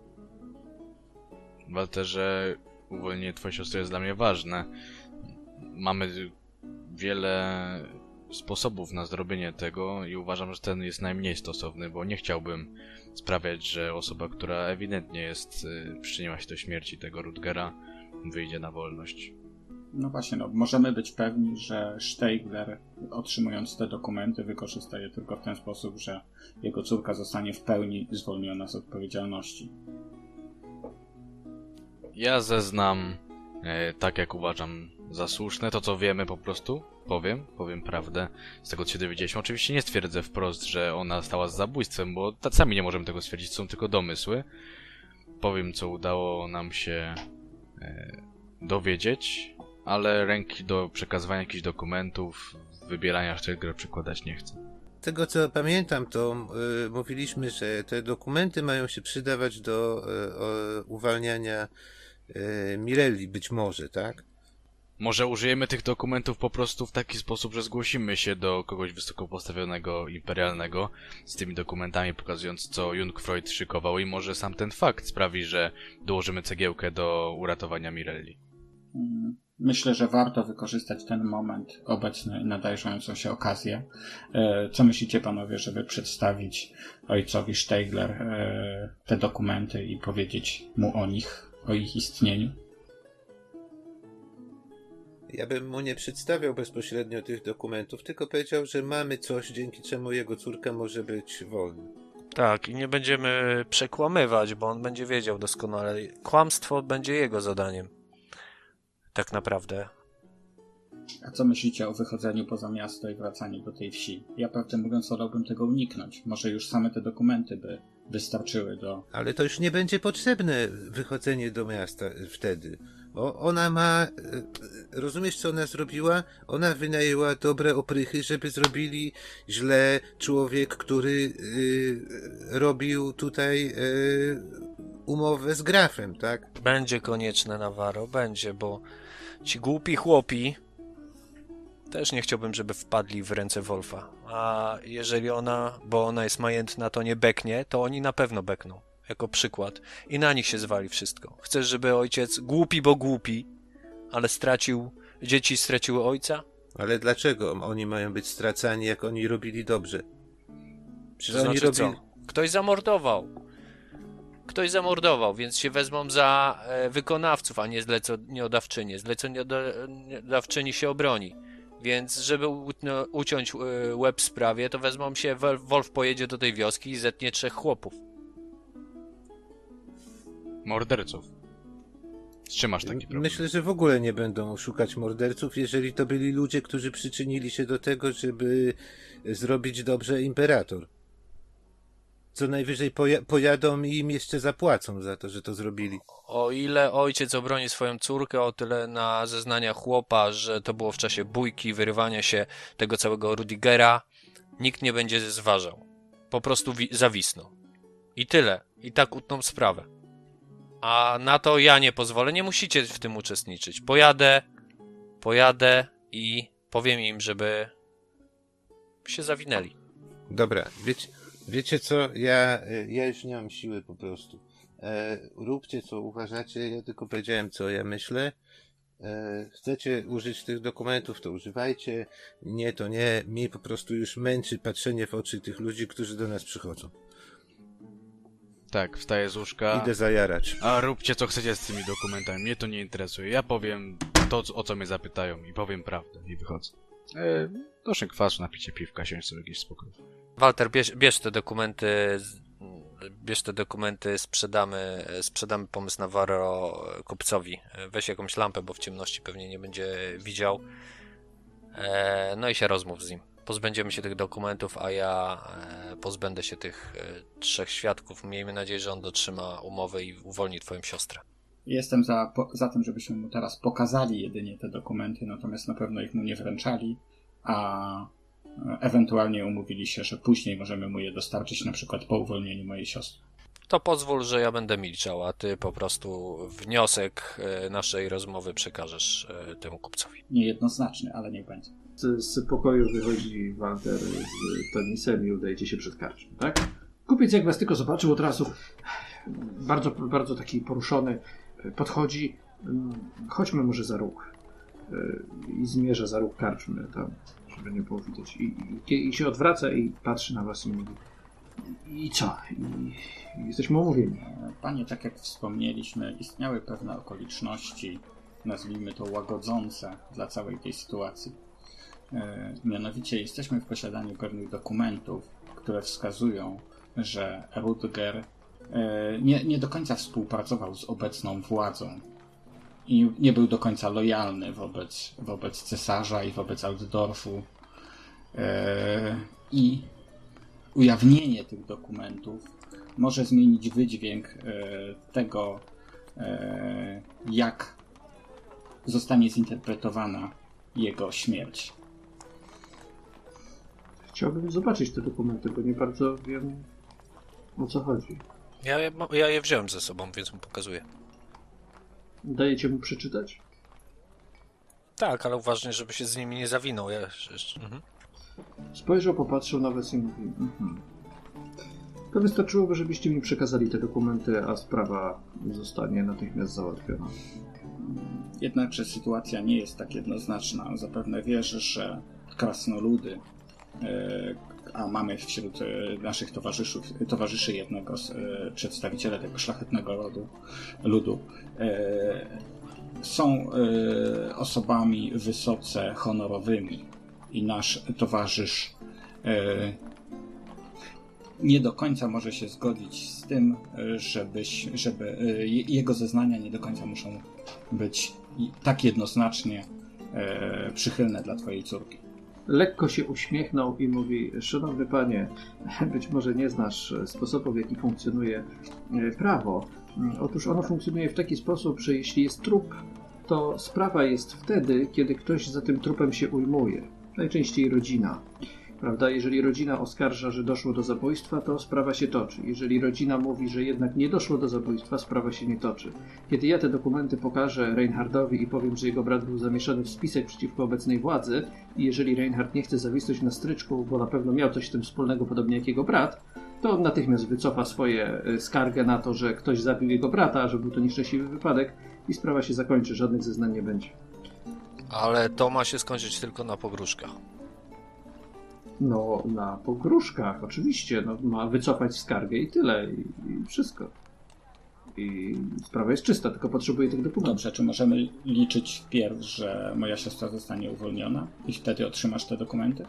Walterze, uwolnienie twojej siostry jest dla mnie ważne. Mamy wiele sposobów na zrobienie tego i uważam, że ten jest najmniej stosowny, bo nie chciałbym sprawiać, że osoba, która ewidentnie jest, przyczyniła się do śmierci tego Rutgera, wyjdzie na wolność. No właśnie, no, możemy być pewni, że Steigler, otrzymując te dokumenty, wykorzysta je tylko w ten sposób, że jego córka zostanie w pełni zwolniona z odpowiedzialności. Ja zeznam e, tak, jak uważam za słuszne. To, co wiemy po prostu, powiem, powiem prawdę z tego, co się dowiedzieliśmy. Oczywiście nie stwierdzę wprost, że ona stała z zabójstwem, bo sami nie możemy tego stwierdzić, są tylko domysły. Powiem, co udało nam się e, dowiedzieć, ale ręki do przekazywania jakichś dokumentów, wybierania Steigera przykładać nie chcę. Z tego co pamiętam, to y, mówiliśmy, że te dokumenty mają się przydawać do y, uwalniania y, Mirelli, być może, tak? Może użyjemy tych dokumentów po prostu w taki sposób, że zgłosimy się do kogoś wysoko postawionego, imperialnego z tymi dokumentami, pokazując, co Jungfreud szykował, i może sam ten fakt sprawi, że dołożymy cegiełkę do uratowania Mirelli. Myślę, że warto wykorzystać ten moment obecny, nadarzającą się okazję. Co myślicie, panowie, żeby przedstawić ojcowi Steigler te dokumenty i powiedzieć mu o nich, o ich istnieniu? Ja bym mu nie przedstawiał bezpośrednio tych dokumentów, tylko powiedział, że mamy coś, dzięki czemu jego córka może być wolna. Tak, i nie będziemy przekłamywać, bo on będzie wiedział doskonale. Kłamstwo będzie jego zadaniem. Tak naprawdę. A co myślicie o wychodzeniu poza miasto i wracaniu do tej wsi? Ja prawdę mówiąc wolałbym tego uniknąć. Może już same te dokumenty by wystarczyły do... Ale to już nie będzie potrzebne wychodzenie do miasta wtedy. Bo ona ma... Rozumiesz, co ona zrobiła? Ona wynajęła dobre oprychy, żeby zrobili źle człowiek, który yy, robił tutaj yy, umowę z grafem, tak? Będzie konieczne, Navarro, będzie, bo ci głupi chłopi też nie chciałbym, żeby wpadli w ręce Wolfa. A jeżeli ona, bo ona jest majętna, to nie beknie, to oni na pewno bekną. Jako przykład. I na nich się zwali wszystko. Chcesz, żeby ojciec, głupi bo głupi, ale stracił, dzieci straciły ojca? Ale dlaczego oni mają być stracani, jak oni robili dobrze? To znaczy co? Ktoś zamordował. ktoś zamordował, więc się wezmą za e, wykonawców, a nie zleceniodawczynię. Zleceniodawczyni się obroni. Więc żeby utno, uciąć e, łeb sprawie, to wezmą się, Wolf pojedzie do tej wioski i zetnie trzech chłopów. Morderców. Z czym masz taki problem? Myślę, że w ogóle nie będą szukać morderców, jeżeli to byli ludzie, którzy przyczynili się do tego, żeby zrobić dobrze imperator. Co najwyżej poja- pojadą i im jeszcze zapłacą za to, że to zrobili. O ile ojciec obroni swoją córkę, o tyle na zeznania chłopa, że to było w czasie bójki, wyrywania się tego całego Rudigera, nikt nie będzie zważał. Po prostu wi- zawisną. I tyle. I tak utną sprawę. A na to ja nie pozwolę, nie musicie w tym uczestniczyć. Pojadę, pojadę i powiem im, żeby się zawinęli. Dobra, wiecie, wiecie co? Ja, ja już nie mam siły po prostu. E, róbcie co uważacie, ja tylko powiedziałem co ja myślę. E, chcecie użyć tych dokumentów, to używajcie. Nie, to nie. Mnie po prostu już męczy patrzenie w oczy tych ludzi, którzy do nas przychodzą. Tak, wstaję z łóżka. Idę zajarać. A róbcie co chcecie z tymi dokumentami, mnie to nie interesuje. Ja powiem to, o co mnie zapytają i powiem prawdę i wychodzę. E, Proszę kwas, napicie piwka, siądź sobie gdzieś w spokoju. Walter, bierz, bierz te dokumenty, bierz te dokumenty, sprzedamy, sprzedamy pomysł na Waro kupcowi. Weź jakąś lampę, bo w ciemności pewnie nie będzie widział. E, no i się rozmów z nim. Pozbędziemy się tych dokumentów, a ja e, pozbędę się tych e, trzech świadków. Miejmy nadzieję, że on dotrzyma umowy i uwolni twoją siostrę. Jestem za, po, za tym, żebyśmy mu teraz pokazali jedynie te dokumenty, natomiast na pewno ich mu nie wręczali, a ewentualnie umówili się, że później możemy mu je dostarczyć, na przykład po uwolnieniu mojej siostry. To pozwól, że ja będę milczał, a ty po prostu wniosek e, naszej rozmowy przekażesz e, temu kupcowi. Niejednoznaczny, ale niech będzie. Z, z pokoju wychodzi Walter z Tonisem i udajecie się przed karczmę, tak? Kupiec jak was tylko zobaczył od razu, bardzo, bardzo taki poruszony, podchodzi, chodźmy może za róg i zmierza za róg karczmy tam, żeby nie było widać. I, i, i się odwraca i patrzy na was i mówi: i co? I, i jesteśmy umówieni. Panie, tak jak wspomnieliśmy, istniały pewne okoliczności, nazwijmy to łagodzące dla całej tej sytuacji. E, mianowicie jesteśmy w posiadaniu pewnych dokumentów, które wskazują, że Rudiger e, nie, nie do końca współpracował z obecną władzą i nie był do końca lojalny wobec, wobec cesarza i wobec Altdorfu. E, I ujawnienie tych dokumentów może zmienić wydźwięk e, tego, e, jak zostanie zinterpretowana jego śmierć. Chciałbym zobaczyć te dokumenty, bo nie bardzo wiem, o co chodzi. Ja, ja je wziąłem ze sobą, więc mu pokazuję. Dajecie mu przeczytać? Tak, ale uważnie, żeby się z nimi nie zawinął. Ja jeszcze... mhm. Spojrzał, popatrzył na was i mówi: mhm. To wystarczyłoby, żebyście mi przekazali te dokumenty, a sprawa zostanie natychmiast załatwiona. Jednakże sytuacja nie jest tak jednoznaczna. Zapewne wiesz, że krasnoludy, a mamy wśród naszych towarzyszów, towarzyszy jednego z przedstawiciela tego szlachetnego rodu, ludu, są osobami wysoce honorowymi i nasz towarzysz nie do końca może się zgodzić z tym, żebyś, żeby jego zeznania nie do końca muszą być tak jednoznacznie przychylne dla twojej córki. Lekko się uśmiechnął i mówi: szanowny panie, być może nie znasz sposobu, w jaki funkcjonuje prawo. Otóż ono funkcjonuje w taki sposób, że jeśli jest trup, to sprawa jest wtedy, kiedy ktoś za tym trupem się ujmuje. Najczęściej rodzina. Prawda? Jeżeli rodzina oskarża, że doszło do zabójstwa, to sprawa się toczy. Jeżeli rodzina mówi, że jednak nie doszło do zabójstwa, sprawa się nie toczy. Kiedy ja te dokumenty pokażę Reinhardowi i powiem, że jego brat był zamieszany w spisek przeciwko obecnej władzy i jeżeli Reinhard nie chce zawisnąć na stryczku, bo na pewno miał coś z tym wspólnego, podobnie jak jego brat, to on natychmiast wycofa swoje skargę na to, że ktoś zabił jego brata, że był to nieszczęśliwy wypadek i sprawa się zakończy, żadnych zeznań nie będzie. Ale to ma się skończyć tylko na pogróżkach. No, na pogróżkach, oczywiście. No, ma wycofać skargę i tyle. I, i wszystko. i sprawa jest czysta, tylko potrzebuję tych dokumentów. Dobrze, czy możemy liczyć wpierw, że moja siostra zostanie uwolniona i wtedy otrzymasz te dokumenty?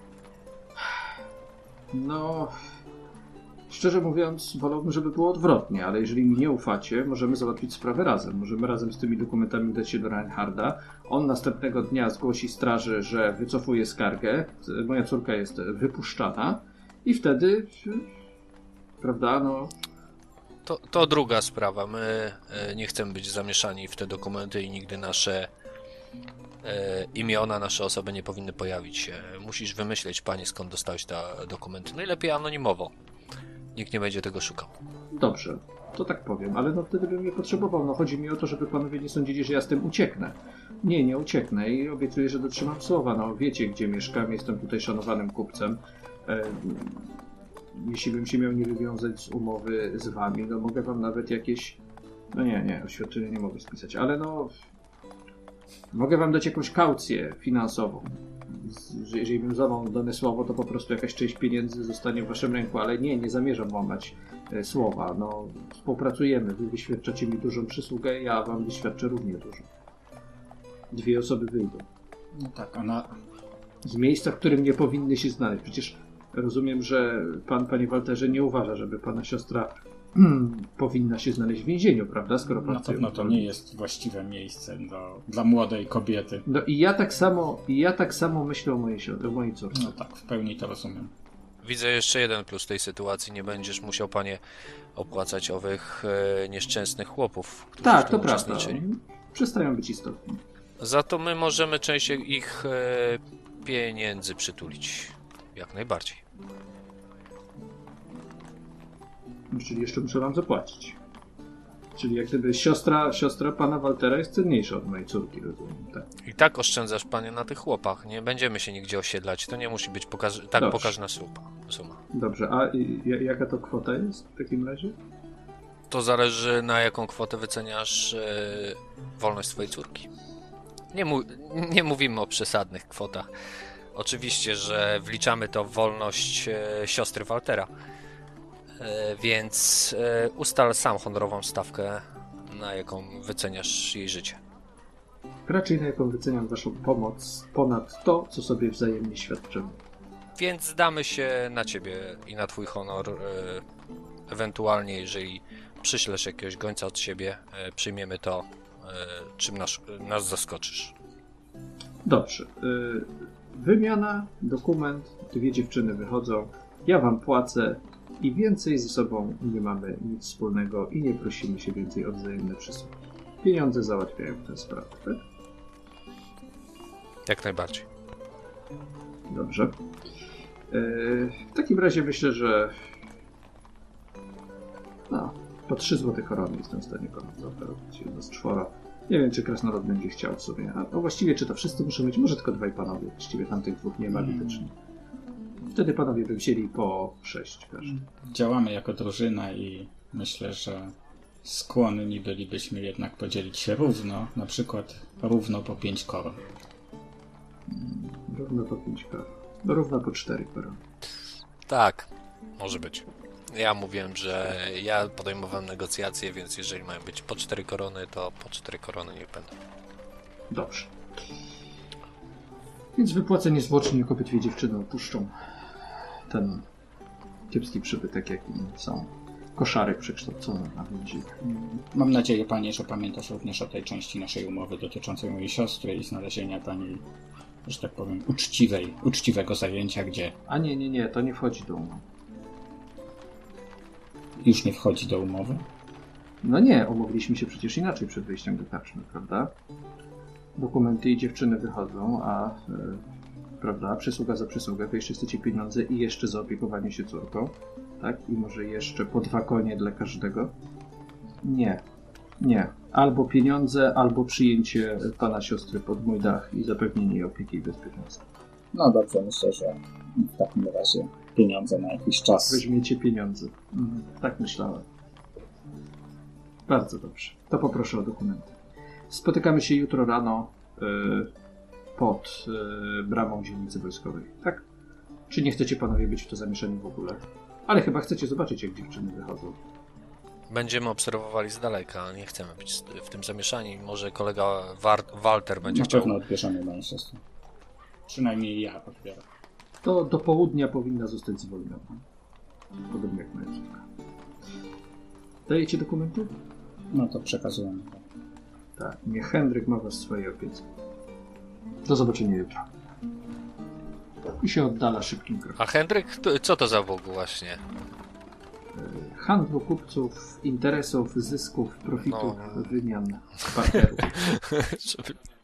No, szczerze mówiąc, wolałbym, żeby było odwrotnie, ale jeżeli mi nie ufacie, możemy załatwić sprawę razem. Możemy razem z tymi dokumentami udać się do Reinharda. On następnego dnia zgłosi straży, że wycofuje skargę, moja córka jest wypuszczana i wtedy, prawda, no... To, to druga sprawa. My e, nie chcemy być zamieszani w te dokumenty i nigdy nasze e, imiona, nasze osoby nie powinny pojawić się. Musisz wymyśleć, panie, skąd dostałeś te dokumenty. Najlepiej anonimowo. Nikt nie będzie tego szukał. Dobrze, to tak powiem, ale no wtedy bym nie potrzebował. No chodzi mi o to, żeby panowie nie sądzili, że ja z tym ucieknę. Nie, nie ucieknę i obiecuję, że dotrzymam słowa. No wiecie, gdzie mieszkam, jestem tutaj szanowanym kupcem. E, jeśli bym się miał nie wywiązać z umowy z wami, no mogę wam nawet jakieś... No nie, nie, oświadczenie nie mogę spisać, ale no... Mogę wam dać jakąś kaucję finansową. Że jeżeli bym złamał dane słowo, to po prostu jakaś część pieniędzy zostanie w waszym ręku, ale nie, nie zamierzam łamać e, słowa. No, współpracujemy, wy wyświadczacie mi dużą przysługę, ja wam wyświadczę równie dużo. Dwie osoby wyjdą. No tak, ona... Z miejsca, w którym nie powinny się znaleźć. Przecież rozumiem, że pan, panie Walterze, nie uważa, żeby pana siostra powinna się znaleźć w więzieniu, prawda? Skoro pan Na pewno to nie jest właściwe miejsce do, dla młodej kobiety. No i ja tak samo, i ja tak samo myślę o mojej, o mojej córce. No tak, w pełni to rozumiem. Widzę jeszcze jeden plus tej sytuacji. Nie będziesz musiał, panie, opłacać owych e, nieszczęsnych chłopów, którzy Tak, w tym to prawda. uczestniczyli. Przestają być istotni. Za to my możemy część ich e, pieniędzy przytulić. Jak najbardziej. Czyli jeszcze muszę wam zapłacić. Czyli jak gdyby siostra, siostra pana Waltera jest cenniejsza od mojej córki, rozumiem, tak? I tak oszczędzasz, panie, na tych chłopach. Nie będziemy się nigdzie osiedlać. To nie musi być pokaż tak Dobrze. pokaźna suma. suma. Dobrze, a i, jaka to kwota jest w takim razie? To zależy, na jaką kwotę wyceniasz e, wolność swojej córki. Nie, mu nie mówimy o przesadnych kwotach. Oczywiście, że wliczamy to w wolność e, siostry Waltera. E, więc e, ustal sam honorową stawkę, na jaką wyceniasz jej życie. Raczej na jaką wyceniam waszą pomoc ponad to, co sobie wzajemnie świadczymy. Więc zdamy się na ciebie i na twój honor. E, ewentualnie, jeżeli przyślesz jakiegoś gońca od siebie, e, przyjmiemy to, e, czym nas, nas zaskoczysz. Dobrze. Y, wymiana, dokument, dwie dziewczyny wychodzą, ja wam płacę i więcej ze sobą nie mamy nic wspólnego i nie prosimy się więcej o wzajemne przysługi. Pieniądze załatwiają tę sprawę, tak? Jak najbardziej. Dobrze. Y, w takim razie myślę, że no, po trzy złote korony jestem w stanie panu zaoferować jedno z czwora. Nie wiem, czy krasnolud będzie chciał w sumie. A no właściwie, czy to wszyscy muszą mieć? Może tylko dwaj panowie. Właściwie tamtych dwóch nie ma widocznie. Wtedy panowie by wzięli po sześć każdy. Działamy jako drużyna i myślę, że skłonni bylibyśmy jednak podzielić się równo. Na przykład równo po pięć koron. Równo po pięć koron. No, równo po cztery korony. Tak, może być. Ja mówiłem, że ja podejmowałem negocjacje, więc jeżeli mają być po cztery korony, to po cztery korony niech będą. Dobrze. Więc wypłacę niezwłocznie, jako obydwie dziewczyny opuszczą ten kiepski przybytek, jakim są koszary przekształcone na więzienie. Mam nadzieję, panie, że pamiętasz również o tej części naszej umowy dotyczącej mojej siostry i znalezienia dla niej, że tak powiem, uczciwej, uczciwego zajęcia, gdzie A nie, nie, nie, to nie wchodzi do umowy. już nie wchodzi do umowy. No nie, umówiliśmy się przecież inaczej przed wyjściem do karczmy, prawda? Dokumenty i dziewczyny wychodzą, a e, prawda, przysługa za przysługę, wy jeszcze chcecie pieniądze i jeszcze za opiekowanie się córką, tak? I może jeszcze po dwa konie dla każdego? Nie, nie. Albo pieniądze, albo przyjęcie pana siostry pod mój dach i zapewnienie jej opieki i bezpieczeństwa. No dobrze, myślę, że w takim razie pieniądze na jakiś czas. Weźmiecie pieniądze. Mhm, tak myślałem. Bardzo dobrze. To poproszę o dokumenty. Spotykamy się jutro rano y, pod y, bramą dzielnicy wojskowej. Tak? Czy nie chcecie panowie być w to zamieszani w ogóle? Ale chyba chcecie zobaczyć, jak dziewczyny wychodzą. Będziemy obserwowali z daleka, nie chcemy być w tym zamieszani. Może kolega War Walter będzie Na chciał... pewno odbierzemy moją siostrę. Przynajmniej ja odbiorę. To do południa powinna zostać zwolniona. Podobnie jak moja córka. Dajecie dokumenty? No to przekazujemy. Tak. Niech Hendryk ma was w swojej opiece. Do zobaczenia jutro. I się oddala szybkim krokiem. A Hendryk, to, co to za Bóg właśnie? Handlu kupców, interesów, zysków, profitów, No. wymian, partnerów. Żeby